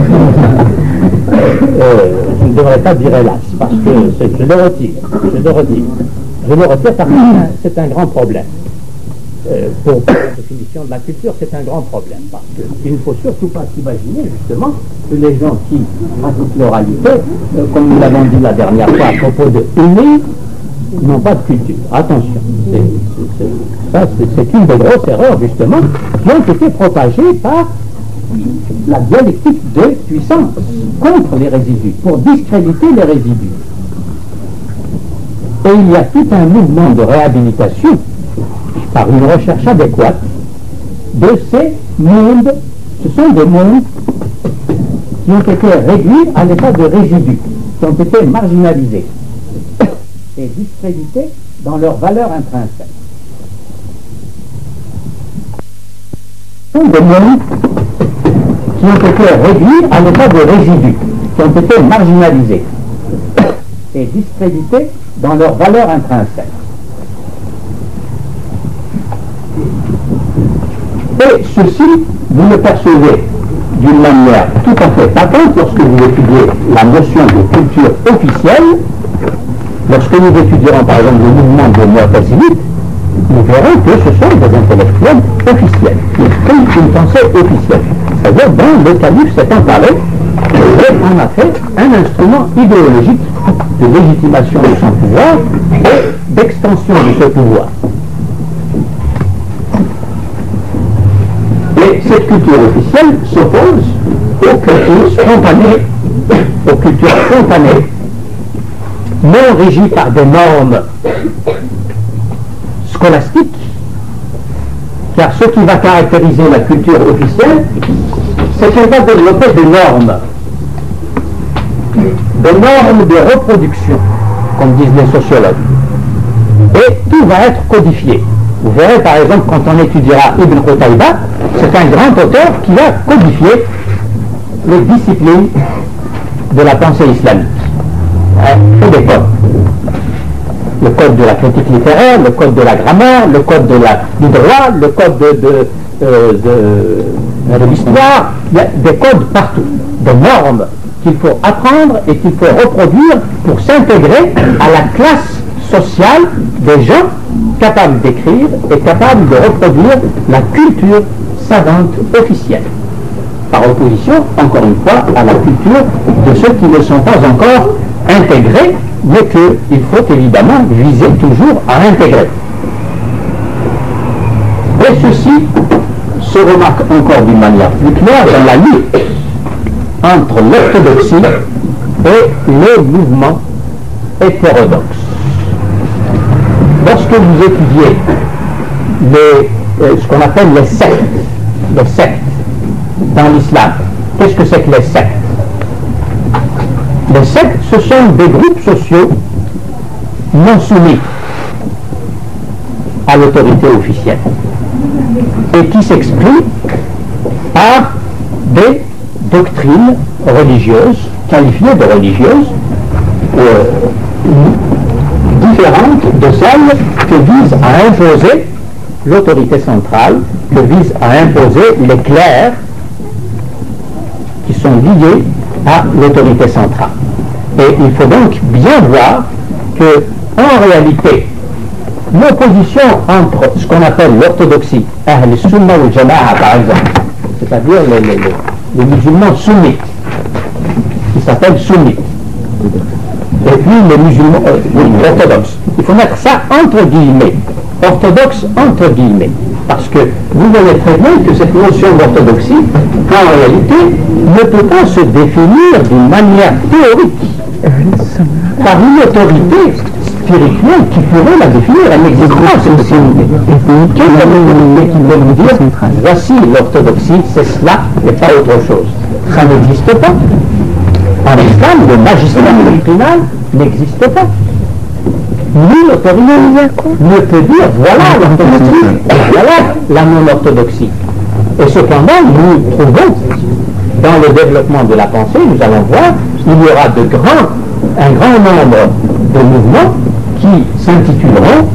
Je ne devrais pas dire hélas, parce que je le retire. Je le retire parce que c'est un grand problème. Pour la définition de la culture, c'est un grand problème, parce qu'il ne faut surtout pas s'imaginer, justement, que les gens qui pratiquent l'oralité, comme nous l'avons dit la dernière fois à propos de aimer, n'ont pas de culture. Attention, c'est une des grosses erreurs, justement, qui ont été propagées par la dialectique de puissance contre les résidus, pour discréditer les résidus. Et il y a tout un mouvement de réhabilitation par une recherche adéquate de ces mondes. Ce sont des mondes qui ont été réduits à l'état de résidus, qui ont été marginalisés et discrédités dans leur valeur intrinsèque. Ce sont des mondes qui ont été réduits à l'état de résidus, qui ont été marginalisés et discrédités dans leur valeur intrinsèque. Et ceci, vous le percevez d'une manière tout à fait patente lorsque vous étudiez la notion de culture officielle. Lorsque nous étudierons par exemple le mouvement des Mu'tazilites, nous verrons que ce sont des intellectuels officiels, qui expriment une pensée officielle. C'est-à-dire dont le calife s'est emparé et en a fait un instrument idéologique de légitimation de son pouvoir et d'extension de ce pouvoir. Et cette culture officielle s'oppose aux cultures spontanées, non régies par des normes scolastiques, car ce qui va caractériser la culture officielle, c'est qu'elle va développer des normes de reproduction, comme disent les sociologues. Et tout va être codifié. Vous verrez par exemple quand on étudiera Ibn Qutayba, c'est un grand auteur qui a codifié les disciplines de la pensée islamique. Tous les codes. Le code de la critique littéraire, le code de la grammaire, le code du droit, le code de l'histoire. Il y a des codes partout, des normes qu'il faut apprendre et qu'il faut reproduire pour s'intégrer à la classe sociale des gens capables d'écrire et capables de reproduire la culture savante officielle. Par opposition, encore une fois, à la culture de ceux qui ne sont pas encore intégrés, mais qu'il faut évidemment viser toujours à intégrer. Et ceci se remarque encore d'une manière plus claire dans la lutte entre l'orthodoxie et les mouvements hétérodoxes. Lorsque vous étudiez ce qu'on appelle les sectes dans l'islam, qu'est-ce que c'est que les sectes? Les sectes, ce sont des groupes sociaux non soumis à l'autorité officielle et qui s'expriment par des doctrines religieuses, qualifiées de religieuses, différentes de celles que vise à imposer l'autorité centrale, que vise à imposer les clercs qui sont liés à l'autorité centrale. Et il faut donc bien voir que, en réalité, l'opposition entre ce qu'on appelle l'orthodoxie, Ahl Sunna ou Jama'a par exemple, c'est-à-dire les musulmans sunnites, qui s'appellent sunnites, et puis les musulmans orthodoxes. Il faut mettre ça entre guillemets, orthodoxe entre guillemets, parce que vous voyez très bien que cette notion d'orthodoxie, en réalité, ne peut pas se définir d'une manière théorique par une autorité spirituelle qui pourrait la définir. Elle n'existe pas, cette autorité. Quelle est l'autorité qui peut nous dire voici l'orthodoxie, c'est cela et pas autre chose? Ça n'existe pas. En islam, le magistrat doctrinal n'existe pas. Ni l'autorité ne peut dire voilà l'orthodoxie, voilà la non-orthodoxie. Et cependant, nous trouvons dans le développement de la pensée, nous allons voir, il y aura un grand nombre de mouvements qui s'intituleront,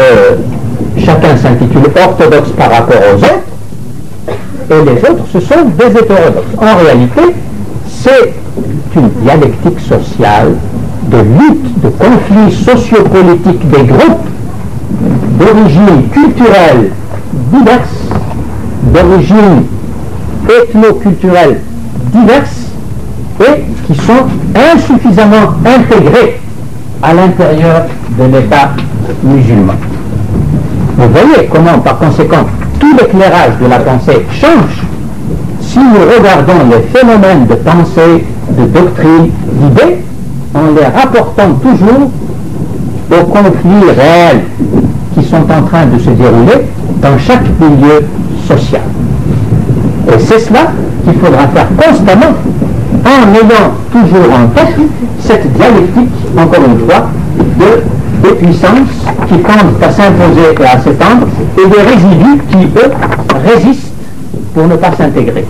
chacun s'intitule orthodoxe par rapport aux autres, et les autres, ce sont des hétérodoxes. En réalité, c'est une dialectique sociale de lutte, de conflits sociopolitiques des groupes d'origine culturelle diverses, d'origine ethno-culturelle diverses, et qui sont insuffisamment intégrés à l'intérieur de l'État musulman. Vous voyez comment, par conséquent, tout l'éclairage de la pensée change si nous regardons les phénomènes de pensée, de doctrine, d'idées, en les rapportant toujours aux conflits réels qui sont en train de se dérouler dans chaque milieu social. Et c'est cela qu'il faudra faire constamment en ayant toujours en tête cette dialectique, encore une fois, des puissances qui tendent à s'imposer et à s'étendre et des résidus qui, eux, résistent pour ne pas s'intégrer.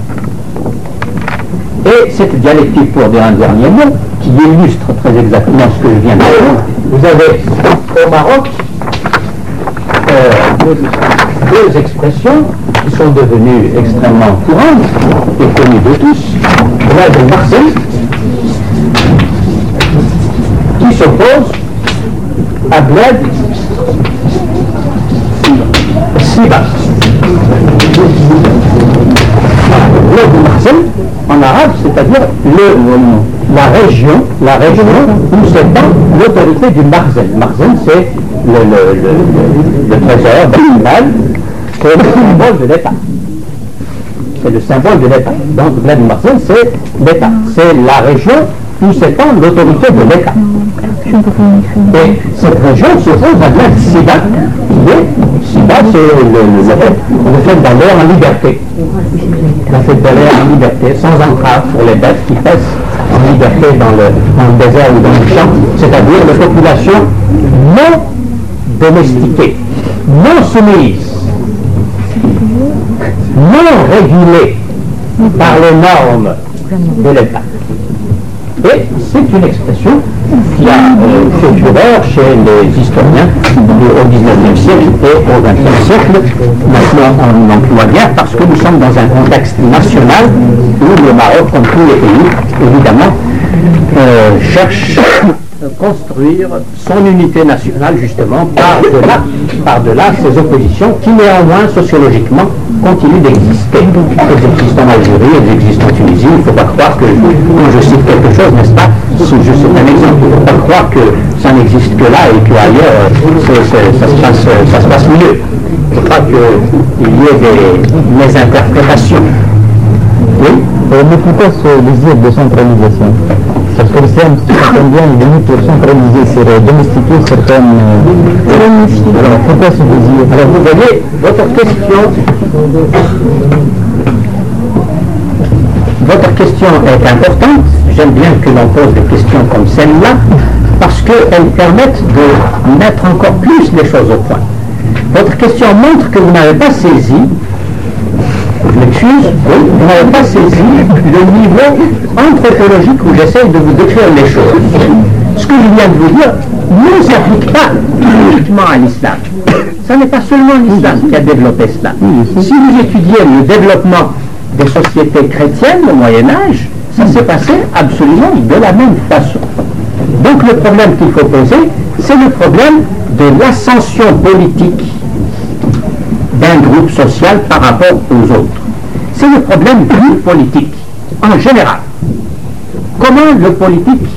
Et cette dialectique, pour dire un dernier mot, qui illustre très exactement ce que je viens de dire, vous avez au Maroc deux expressions qui sont devenues extrêmement courantes et connues de tous. Bled el Makhzen, qui s'oppose à Bled Siba. Bled el Makhzen, en arabe, c'est-à-dire la région où s'étend l'autorité du Makhzen. Makhzen, c'est le trésor national, c'est le symbole de l'État. C'est le symbole de l'État. Donc, Bled el Makhzen, c'est l'État. C'est la région où s'étend l'autorité de l'État. Et cette région s'oppose à Bled Siba, qui est, Siba, c'est le fait d'aller en liberté. Le fait d'aller en liberté, sans entrave pour les bêtes qui paissent en liberté dans le désert ou dans le champ, c'est-à-dire les populations non domestiquées, non soumises, non régulées par les normes de l'État. Et c'est une expression qui a fait fureur chez les historiens au XIXe siècle et au XXe siècle. Maintenant, on l'emploie bien parce que nous sommes dans un contexte national où le Maroc, comme tous les pays, évidemment, cherche à construire son unité nationale justement par-delà ces oppositions qui néanmoins sociologiquement continuent d'exister. Elles existent en Algérie, elles existent en Tunisie. Il ne faut pas croire que, quand je cite quelque chose, n'est-ce pas, si je cite un exemple, il ne faut pas croire que ça n'existe que là et qu'ailleurs ça se passe mieux. Je crois que il y ait des interprétations. Oui. Mais pourquoi ce désir de centralisation? Parce que l'islam, si on comprend bien, il est venu pour centraliser, c'est domestiquer certaines... Alors pourquoi ce désir? Alors vous voyez, votre question est importante. J'aime bien que l'on pose des questions comme celle-là, parce qu'elles permettent de mettre encore plus les choses au point. Votre question montre que vous n'avez pas saisi, je m'excuse, oui, vous n'avez pas saisi le niveau anthropologique où j'essaie de vous décrire les choses. Ce que je viens de vous dire ne s'applique pas uniquement à l'islam. Ce n'est pas seulement l'islam qui a développé cela. Si vous étudiez le développement des sociétés chrétiennes au Moyen-Âge, ça s'est passé absolument de la même façon. Donc le problème qu'il faut poser, c'est le problème de l'ascension politique d'un groupe social par rapport aux autres. C'est le problème du politique, en général. Comment le politique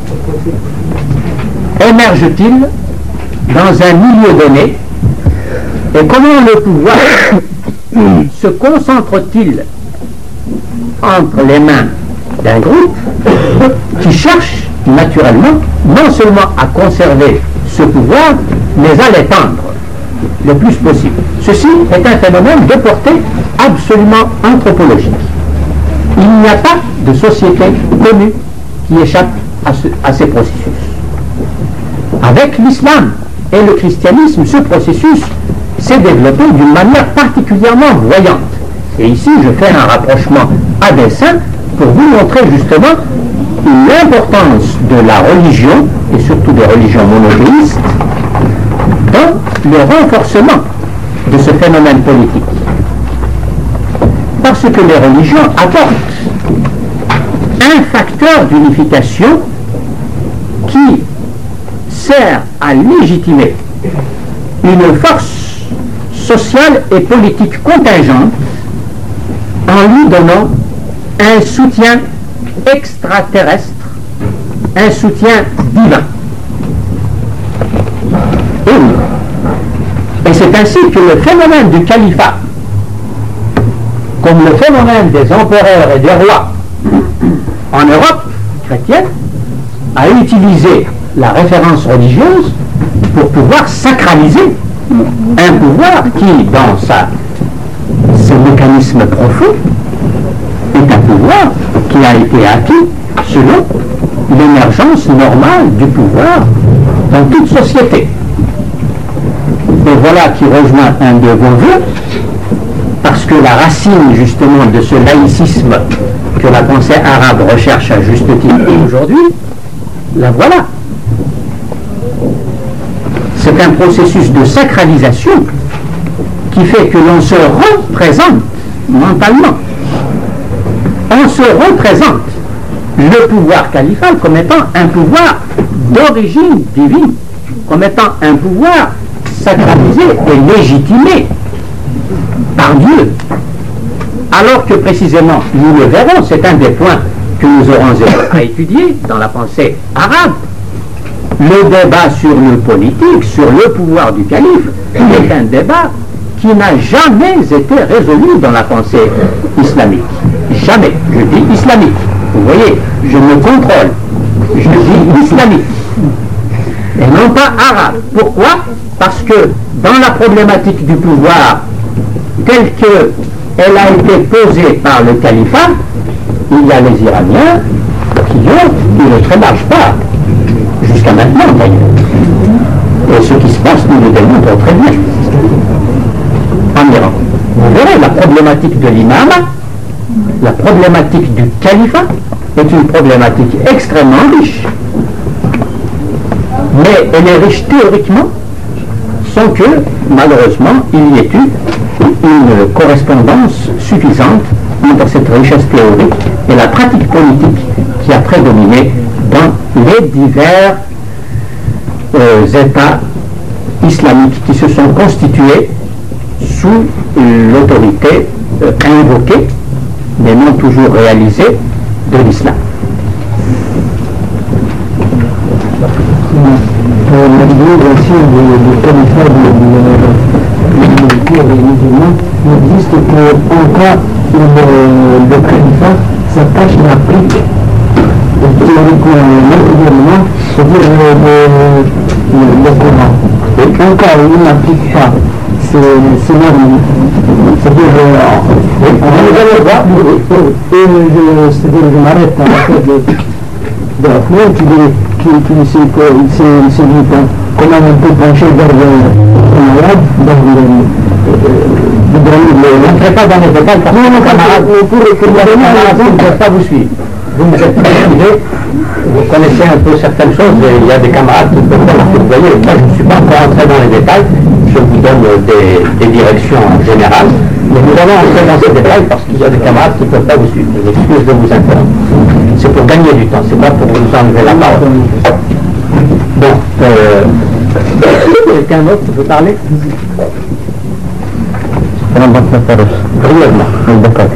émerge-t-il dans un milieu donné et comment le pouvoir se concentre-t-il entre les mains d'un groupe qui cherche naturellement non seulement à conserver ce pouvoir, mais à l'étendre le plus possible. Ceci est un phénomène de portée absolument anthropologique. Il n'y a pas de société connue qui échappe à ces processus. Avec l'islam et le christianisme, ce processus s'est développé d'une manière particulièrement voyante. Et ici, je fais un rapprochement à dessein pour vous montrer justement l'importance de la religion, et surtout des religions monothéistes, dans le renforcement de ce phénomène politique. Parce que les religions apportent un facteur d'unification qui sert à légitimer une force sociale et politique contingente en lui donnant un soutien extraterrestre, un soutien divin. Et oui. Et c'est ainsi que le phénomène du califat, comme le phénomène des empereurs et des rois en Europe chrétienne, a utilisé la référence religieuse pour pouvoir sacraliser un pouvoir qui, dans ce mécanisme profond, est un pouvoir qui a été acquis selon l'émergence normale du pouvoir dans toute société. Et voilà qui rejoint un de vos vœux, parce que la racine justement de ce laïcisme que la pensée arabe recherche à juste titre aujourd'hui, la voilà. C'est un processus de sacralisation qui fait que l'on se représente mentalement. On se représente le pouvoir califal comme étant un pouvoir d'origine divine, comme étant un pouvoir sacralisé et légitimé par Dieu. Alors que précisément, nous le verrons, c'est un des points que nous aurons à étudier dans la pensée arabe. Le débat sur le politique, sur le pouvoir du calife, est un débat qui n'a jamais été résolu dans la pensée islamique. Jamais. Je dis islamique. Vous voyez, je me contrôle. Je dis islamique. Et non pas arabe. Pourquoi? Parce que dans la problématique du pouvoir, telle qu'elle a été posée par le califat, il y a les Iraniens qui ont une très large part, jusqu'à maintenant d'ailleurs. Et ce qui se passe nous le démontre très bien en Iran. Vous verrez, la problématique de l'imam, la problématique du califat est une problématique extrêmement riche. Mais elle est riche théoriquement, sans que, malheureusement, il y ait eu une correspondance suffisante entre cette richesse théorique et la pratique politique qui a prédominé dans les divers États islamiques qui se sont constitués sous l'autorité invoquée, mais non toujours réalisée, de l'islam. La vidéo aussi du califat des musulmans n'existe qu'en cas où le califat s'attache à l'Afrique théoriquement, matériellement, c'est-à-dire le Coran. Et en cas où il n'applique pas ces normes, c'est-à-dire je m'arrête à la tête de la foi qui se dit comment on peut pencher vers le malade, n'entrez pas dans les détails parce que nos camarades ne peuvent pas vous suivre. Vous me êtes privé, vous connaissez un peu certaines choses, et il y a des camarades qui peuvent pas vous voyez. Moi, je ne suis pas encore entré dans les détails, je vous donne des directions générales, mais nous allons entrer dans ces détails parce qu'il y a des camarades qui ne peuvent pas vous suivre. Je m'excuse de vous interrompre. C'est pour gagner du temps, c'est pas pour vous enlever la parole. Bon, quelqu'un d'autre veut parler? Brièvement. D'accord.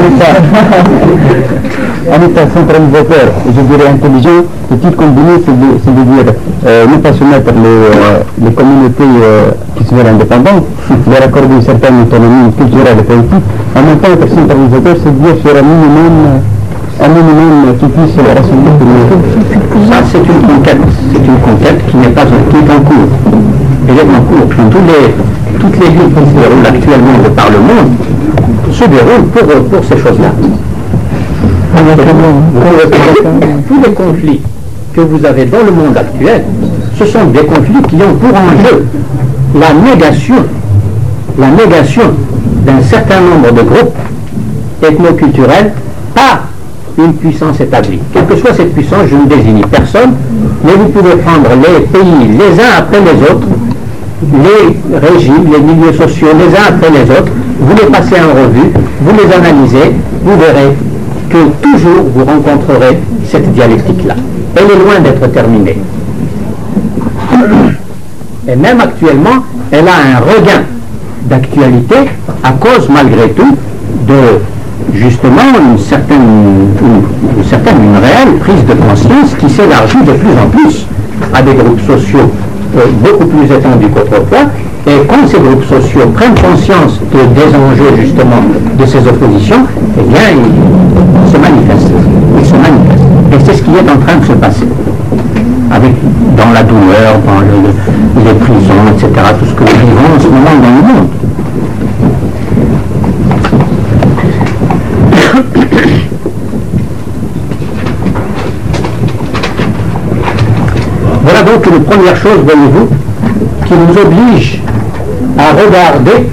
En état centralisateur, je dirais intelligent, le titre combiné, c'est de dire ne pas soumettre les communautés qui se veulent indépendantes, leur accorder une certaine autonomie culturelle et politique. En même temps, être centralisateur, c'est de dire sur un minimum qui puisse rassembler tout le monde. Ça, c'est une conquête qui n'est pas qui est en cours. Elle est en cours. Toutes les villes qui se déroulent actuellement de par le monde se déroulent pour ces choses-là. Tous les conflits que vous avez dans le monde actuel, ce sont des conflits qui ont pour enjeu la négation d'un certain nombre de groupes ethnoculturels par une puissance établie. Quelle que soit cette puissance, je ne désigne personne, mais vous pouvez prendre les pays les uns après les autres, les régimes, les milieux sociaux les uns après les autres, vous les passez en revue, vous les analysez, vous verrez que toujours vous rencontrerez cette dialectique-là. Elle est loin d'être terminée. Et même actuellement, elle a un regain d'actualité à cause, malgré tout, de justement une réelle prise de conscience qui s'élargit de plus en plus à des groupes sociaux beaucoup plus étendus qu'autrefois. Et quand ces groupes sociaux prennent conscience des enjeux justement de ces oppositions, eh bien ils se manifestent. Et c'est ce qui est en train de se passer. Dans la douleur, dans les prisons, etc. Tout ce que nous vivons en ce moment dans le monde. Voilà donc une première chose, voyez-vous, qui nous oblige à regarder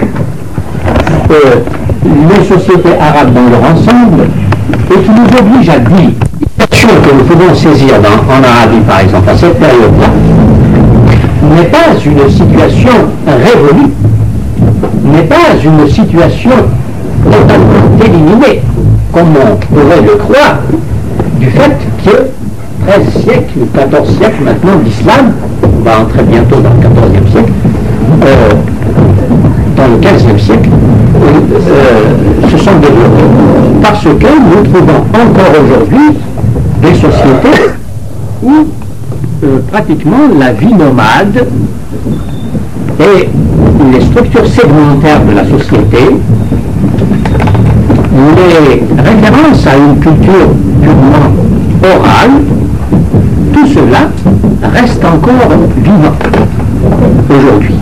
les sociétés arabes dans leur ensemble et qui nous oblige à dire que nous pouvons saisir en Arabie, par exemple, à cette période-là, n'est pas une situation révolue, n'est pas une situation totalement éliminée, comme on pourrait le croire, du fait que 13 siècles, 14 siècles maintenant d'islam, on va entrer bientôt dans le 14e siècle, dans le 15e siècle, se sont développés. Parce que nous trouvons encore aujourd'hui des sociétés où pratiquement la vie nomade et les structures segmentaires de la société, les références à une culture purement orale, tout cela reste encore vivant aujourd'hui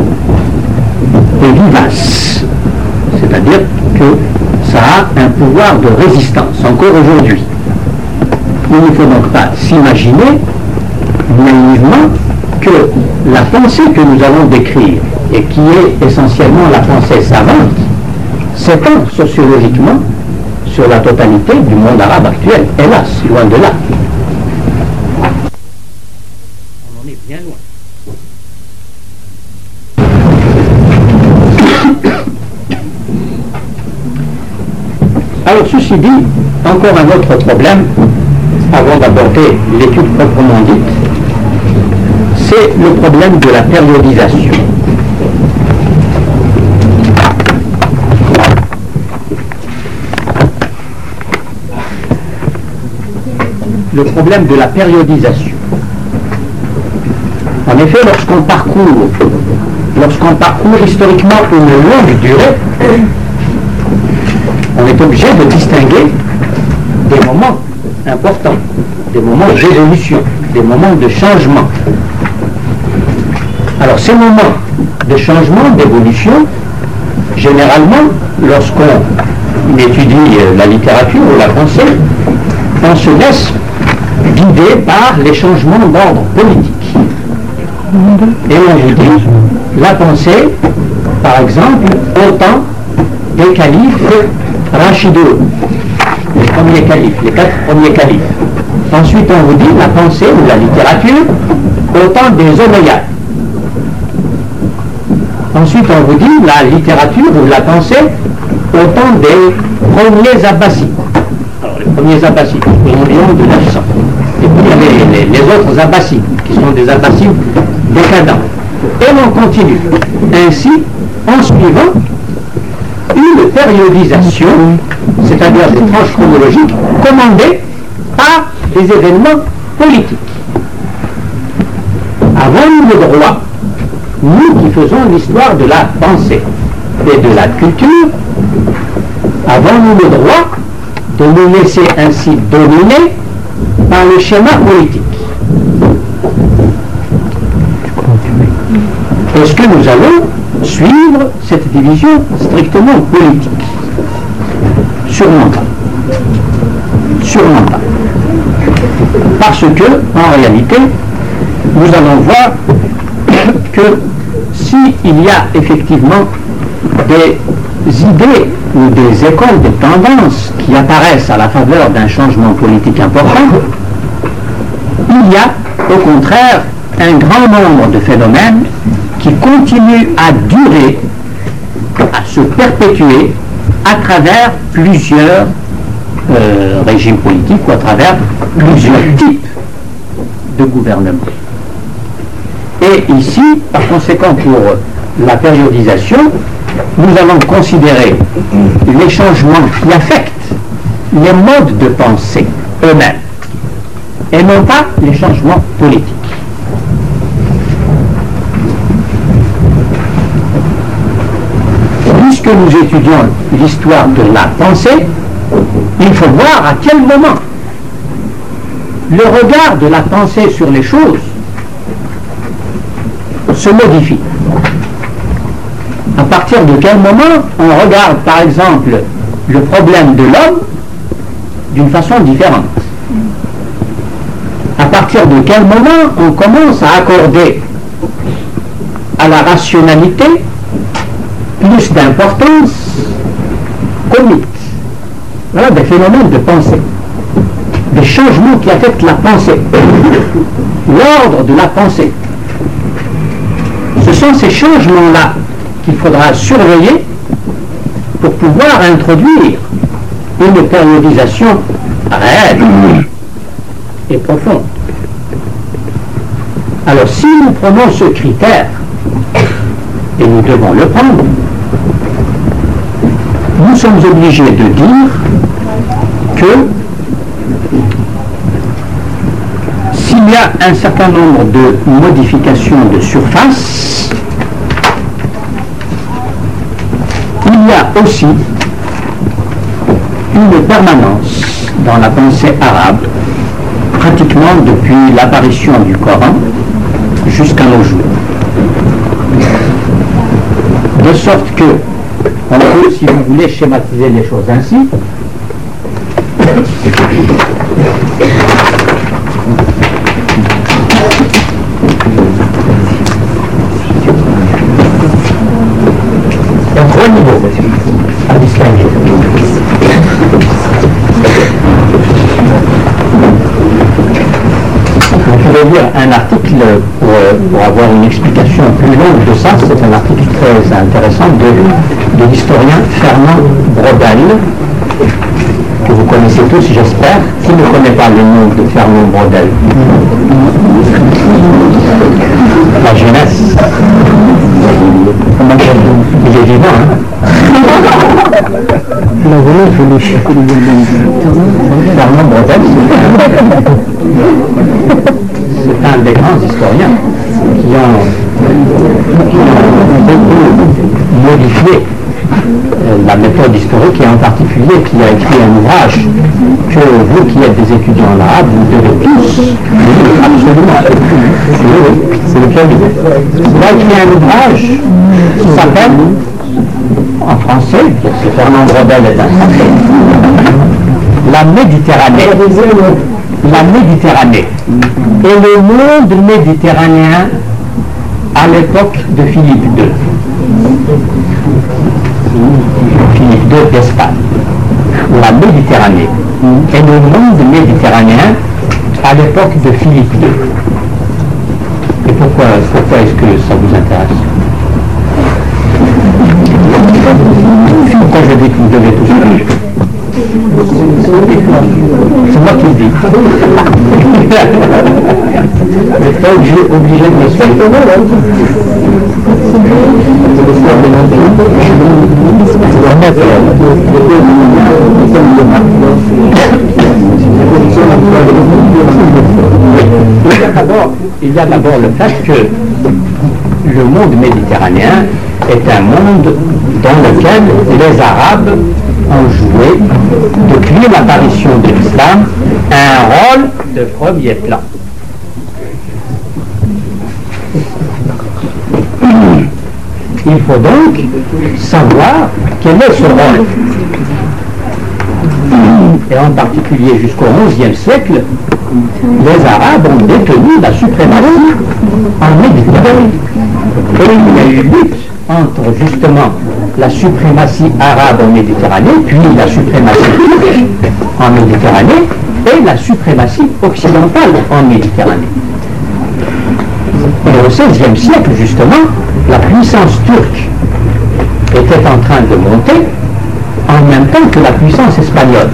et vivace. C'est-à-dire que ça a un pouvoir de résistance encore aujourd'hui. Il ne faut donc pas s'imaginer naïvement que la pensée que nous allons décrire et qui est essentiellement la pensée savante s'étend sociologiquement sur la totalité du monde arabe actuel. Hélas, loin de là. On en est bien loin. Alors, ceci dit, encore un autre problème, avant d'aborder l'étude proprement dite, c'est le problème de la périodisation. Le problème de la périodisation. En effet, lorsqu'on parcourt lorsqu'on parcourt historiquement une longue durée, on est obligé de distinguer des moments importants, des moments d'évolution, des moments de changement. Alors ces moments de changement, d'évolution, généralement, lorsqu'on étudie la littérature ou la pensée, on se laisse guider par les changements d'ordre politique. Et on vous dit, la pensée, par exemple, au temps des califes Rachidou, les premiers califes, les 4 premiers califes. Ensuite, on vous dit la pensée ou la littérature au temps des Omeyyades. Ensuite, on vous dit la littérature ou la pensée au temps des premiers Abbassides. Alors, les premiers Abbassides, environ de 900. Et puis, il y a les autres Abbassides, qui sont des Abbassides décadents. Et on continue. Ainsi, en suivant une périodisation, c'est-à-dire des tranches chronologiques, commandées par des événements politiques. Avons-nous le droit, nous qui faisons l'histoire de la pensée et de la culture, avons-nous le droit de nous laisser ainsi dominer par le schéma politique? Est-ce que nous allons suivre cette division strictement politique? Sûrement pas. Sûrement pas. Parce que, en réalité, nous allons voir que s'il y a effectivement des idées ou des écoles, des tendances qui apparaissent à la faveur d'un changement politique important, il y a au contraire un grand nombre de phénomènes qui continuent à durer, à se perpétuer à travers plusieurs régimes politiques ou à travers plusieurs types de gouvernements. Et ici, par conséquent, pour la périodisation, nous allons considérer les changements qui affectent les modes de pensée eux-mêmes, et non pas les changements politiques. Puisque nous étudions l'histoire de la pensée, il faut voir à quel moment le regard de la pensée sur les choses se modifie. À partir de quel moment on regarde par exemple le problème de l'homme d'une façon différente. À partir de quel moment on commence à accorder à la rationalité plus d'importance qu'au mythe. Voilà des phénomènes de pensée, des changements qui affectent la pensée, l'ordre de la pensée. Ce sont ces changements-là qu'il faudra surveiller pour pouvoir introduire une périodisation réelle et profonde. Alors si nous prenons ce critère, et nous devons le prendre, nous sommes obligés de dire que s'il y a un certain nombre de modifications de surface, il y a aussi une permanence dans la pensée arabe, pratiquement depuis l'apparition du Coran jusqu'à nos jours. De sorte que, on peut, si vous voulez schématiser les choses ainsi, il y a 3 niveaux à distinguer. Vous pouvez lire un article pour avoir une explication plus longue de ça. C'est un article très intéressant de l'historien Fernand Braudel, que vous connaissez tous, j'espère. Qui ne connaît pas le nom de Fernand Braudel? La jeunesse. Il est vivant, hein? Fernand Braudel, c'est un des grands historiens qui ont modifié la méthode historique et en particulier qui a écrit un ouvrage que vous qui êtes des étudiants en arabe, vous devez tous lire absolument. C'est lequel? Il a écrit un ouvrage qui s'appelle, en français, c'est Fernand Braudel est un français, La Méditerranée. La Méditerranée. Et le monde méditerranéen à l'époque de Philippe II. Philippe II d'Espagne. La Méditerranée. Et le monde méditerranéen à l'époque de Philippe II. Et pourquoi est-ce que ça vous intéresse? Pourquoi je dis que vous devez tout ça? C'est moi qui le dis. Vous n'êtes pas obligé de me suivre. Il y a d'abord le fait que le monde méditerranéen est un monde dans lequel les Arabes ont joué, depuis l'apparition de l'islam, un rôle de premier plan. Il faut donc savoir quel est ce rôle. Et en particulier jusqu'au XIe siècle, les Arabes ont détenu la suprématie en Méditerranée. Et il y a eu lutte entre justement la suprématie arabe en Méditerranée, puis la suprématie turque en Méditerranée et la suprématie occidentale en Méditerranée. Et au XVIe siècle, justement, la puissance turque était en train de monter en même temps que la puissance espagnole.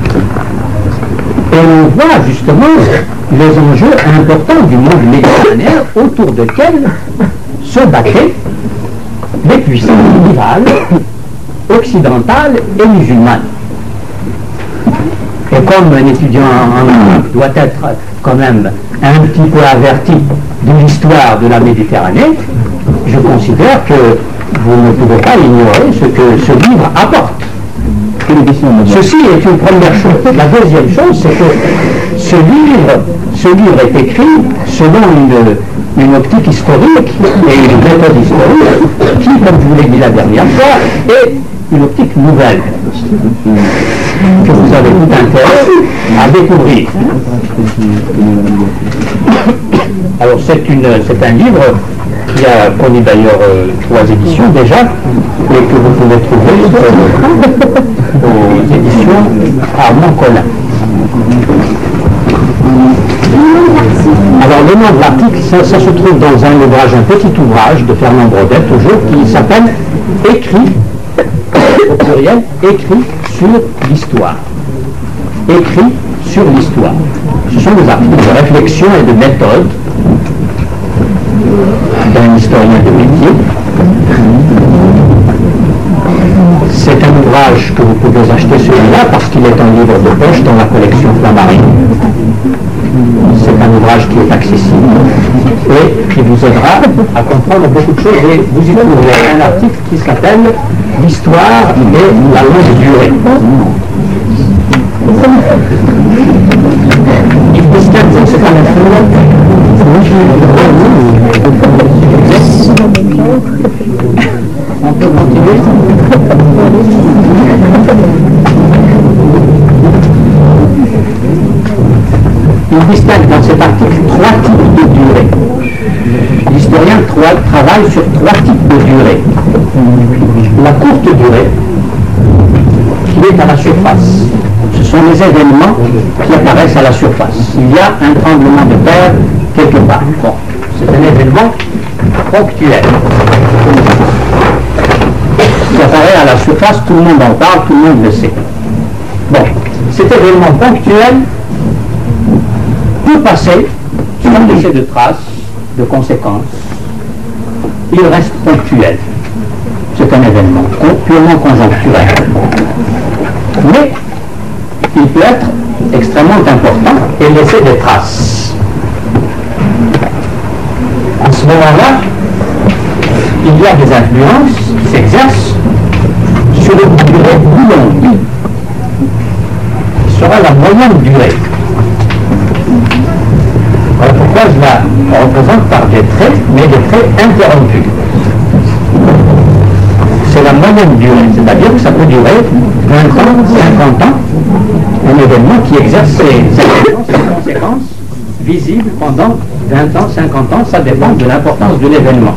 Et on voit justement les enjeux importants du monde méditerranéen autour desquels se battaient les puissances rivales, occidentales et musulmanes. Et comme un étudiant en arabe doit être quand même un petit peu averti de l'histoire de la Méditerranée, je considère que vous ne pouvez pas ignorer ce que ce livre apporte. Ceci est une première chose. La deuxième chose, c'est que ce livre est écrit selon une optique historique et une méthode historique qui, comme je vous l'ai dit la dernière fois, est une optique nouvelle que vous avez tout intérêt à découvrir. Alors c'est un livre qui a connu d'ailleurs 3 éditions déjà et que vous pouvez trouver aux éditions Armand Collin. Alors le nom de l'article, ça se trouve dans un petit ouvrage de Fernand Braudel, toujours, qui s'appelle Écrit, au pluriel, Écrit sur l'histoire. Écrit sur l'histoire. Ce sont des articles de réflexion et de méthode d'un historien de métier. C'est un ouvrage que vous pouvez acheter celui-là parce qu'il est un livre de poche dans la collection Flamarine. C'est un ouvrage qui est accessible et qui vous aidera à comprendre beaucoup de choses. Et vous y trouverez un article qui s'appelle L'histoire et la longue durée. On peut continuer. Il distingue dans cet article 3 types de durée. L'historien travaille sur 3 types de durée. La courte durée, qui est à la surface. Ce sont les événements qui apparaissent à la surface. Il y a un tremblement de terre quelque part. Bon, c'est un événement ponctuel. Qui apparaît à la surface, tout le monde en parle, tout le monde le sait. Bon, cet événement ponctuel peut passer sans laisser de traces, de conséquences. Il reste ponctuel. C'est un événement purement conjoncturel. Mais il peut être extrêmement important et laisser des traces. À ce moment-là, il y a des influences qui s'exercent sur une durée plus longue, qui sera la moyenne durée. Voilà pourquoi je la représente par des traits, mais des traits interrompus. C'est la moyenne durée, c'est-à-dire que ça peut durer 20 ans, 50 ans, un événement qui exerce ses conséquences visibles pendant 20 ans, 50 ans, ça dépend de l'importance de l'événement.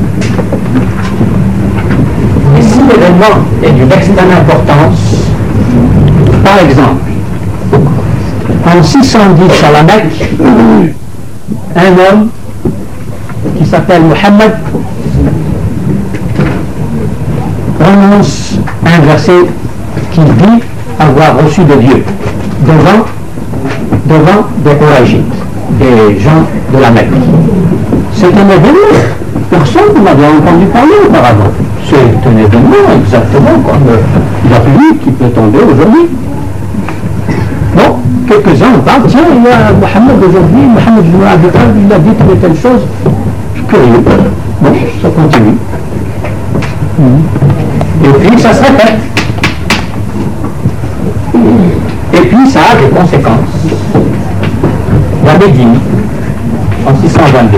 Et si l'événement est d'une extrême importance, par exemple, en 610 à la Mecque, un homme qui s'appelle Mohammed prononce un verset qu'il dit avoir reçu de Dieu devant des Qurayshites, des gens de la Mecque. C'est un événement. Personne n'avait entendu parler auparavant. C'est un événement exactement comme la pluie qui peut tomber aujourd'hui. Bon, quelques-uns parlent, tiens, il y a Mohammed aujourd'hui, Mohammed ibn Abi Talib, il a dit telle et telle chose. Curieux. Bon, ça continue. Et puis ça se répète. Et puis ça a des conséquences. La Médine, en 622.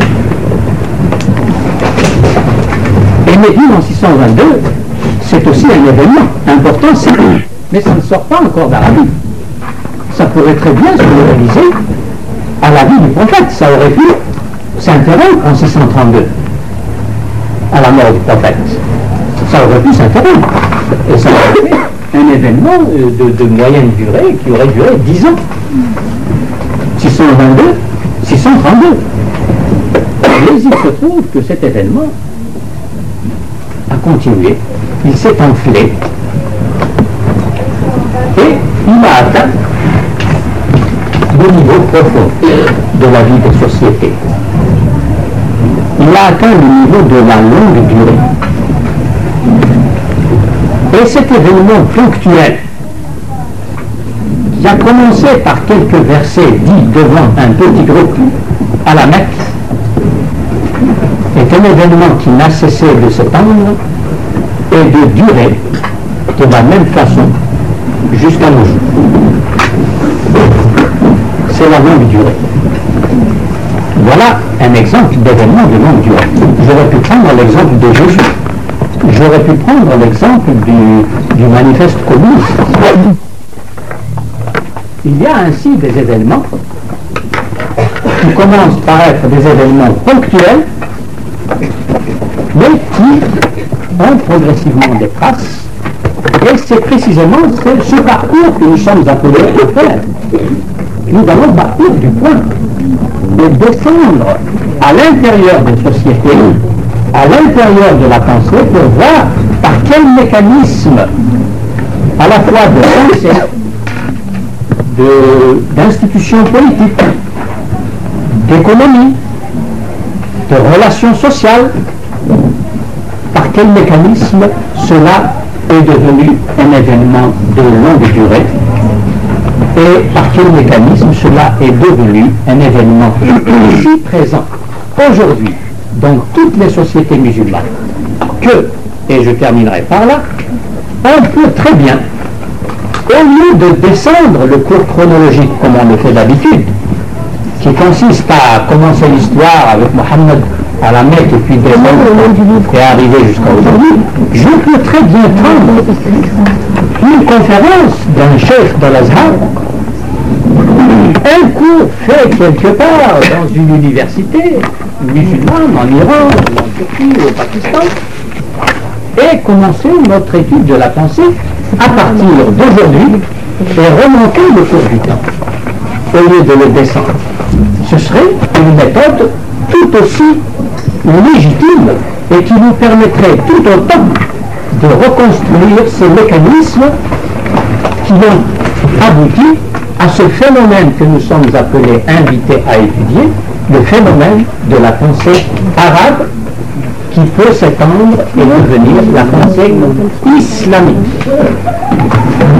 Et Médine en 622, c'est aussi un événement important, mais ça ne sort pas encore d'Arabie. Ça pourrait très bien se réaliser à la vie du prophète. Ça aurait pu s'interrompre en 632, à la mort du prophète. Ça aurait pu s'interrompre. Et ça aurait été un événement de moyenne durée qui aurait duré 10 ans. 622, 632. Mais il se trouve que cet événement a continué, il s'est enflé et il a atteint des niveaux profonds de la vie des sociétés. Il a atteint le niveau de la longue durée. Et cet événement ponctuel, qui a commencé par quelques versets dits devant un petit groupe à la Mecque, est un événement qui n'a cessé de s'étendre et de durer de la même façon jusqu'à nos jours. C'est la longue durée. Voilà un exemple d'événement de longue durée. J'aurais pu prendre l'exemple de Jésus. J'aurais pu prendre l'exemple du manifeste communiste. Il y a ainsi des événements qui commencent par être des événements ponctuels, mais qui ont progressivement des traces. Et c'est précisément ce parcours que nous sommes appelés à faire. Nous allons partir du point de descendre à l'intérieur des sociétés, à l'intérieur de la pensée, pour voir par quel mécanisme, à la fois de pensée, d'institutions politiques, d'économie, de relations sociales, par quel mécanisme cela est devenu un événement de longue durée et par quel mécanisme cela est devenu un événement si présent aujourd'hui dans toutes les sociétés musulmanes que, et je terminerai par là, on peut très bien, au lieu de descendre le cours chronologique comme on le fait d'habitude, qui consiste à commencer l'histoire avec Mohammed à la Mecque et puis descendre et arriver jusqu'à aujourd'hui, je peux très bien prendre une conférence d'un chef de l'Azhar, un cours fait quelque part dans une université musulmane en Iran, ou en Turquie, ou au Pakistan, et commencer notre étude de la pensée à partir d'aujourd'hui et remonter le cours du temps, au lieu de le descendre. Ce serait une méthode tout aussi légitime et qui nous permettrait tout autant de reconstruire ces mécanismes qui ont abouti à ce phénomène que nous sommes appelés invités à étudier, le phénomène de la pensée arabe qui peut s'étendre et devenir la pensée islamique.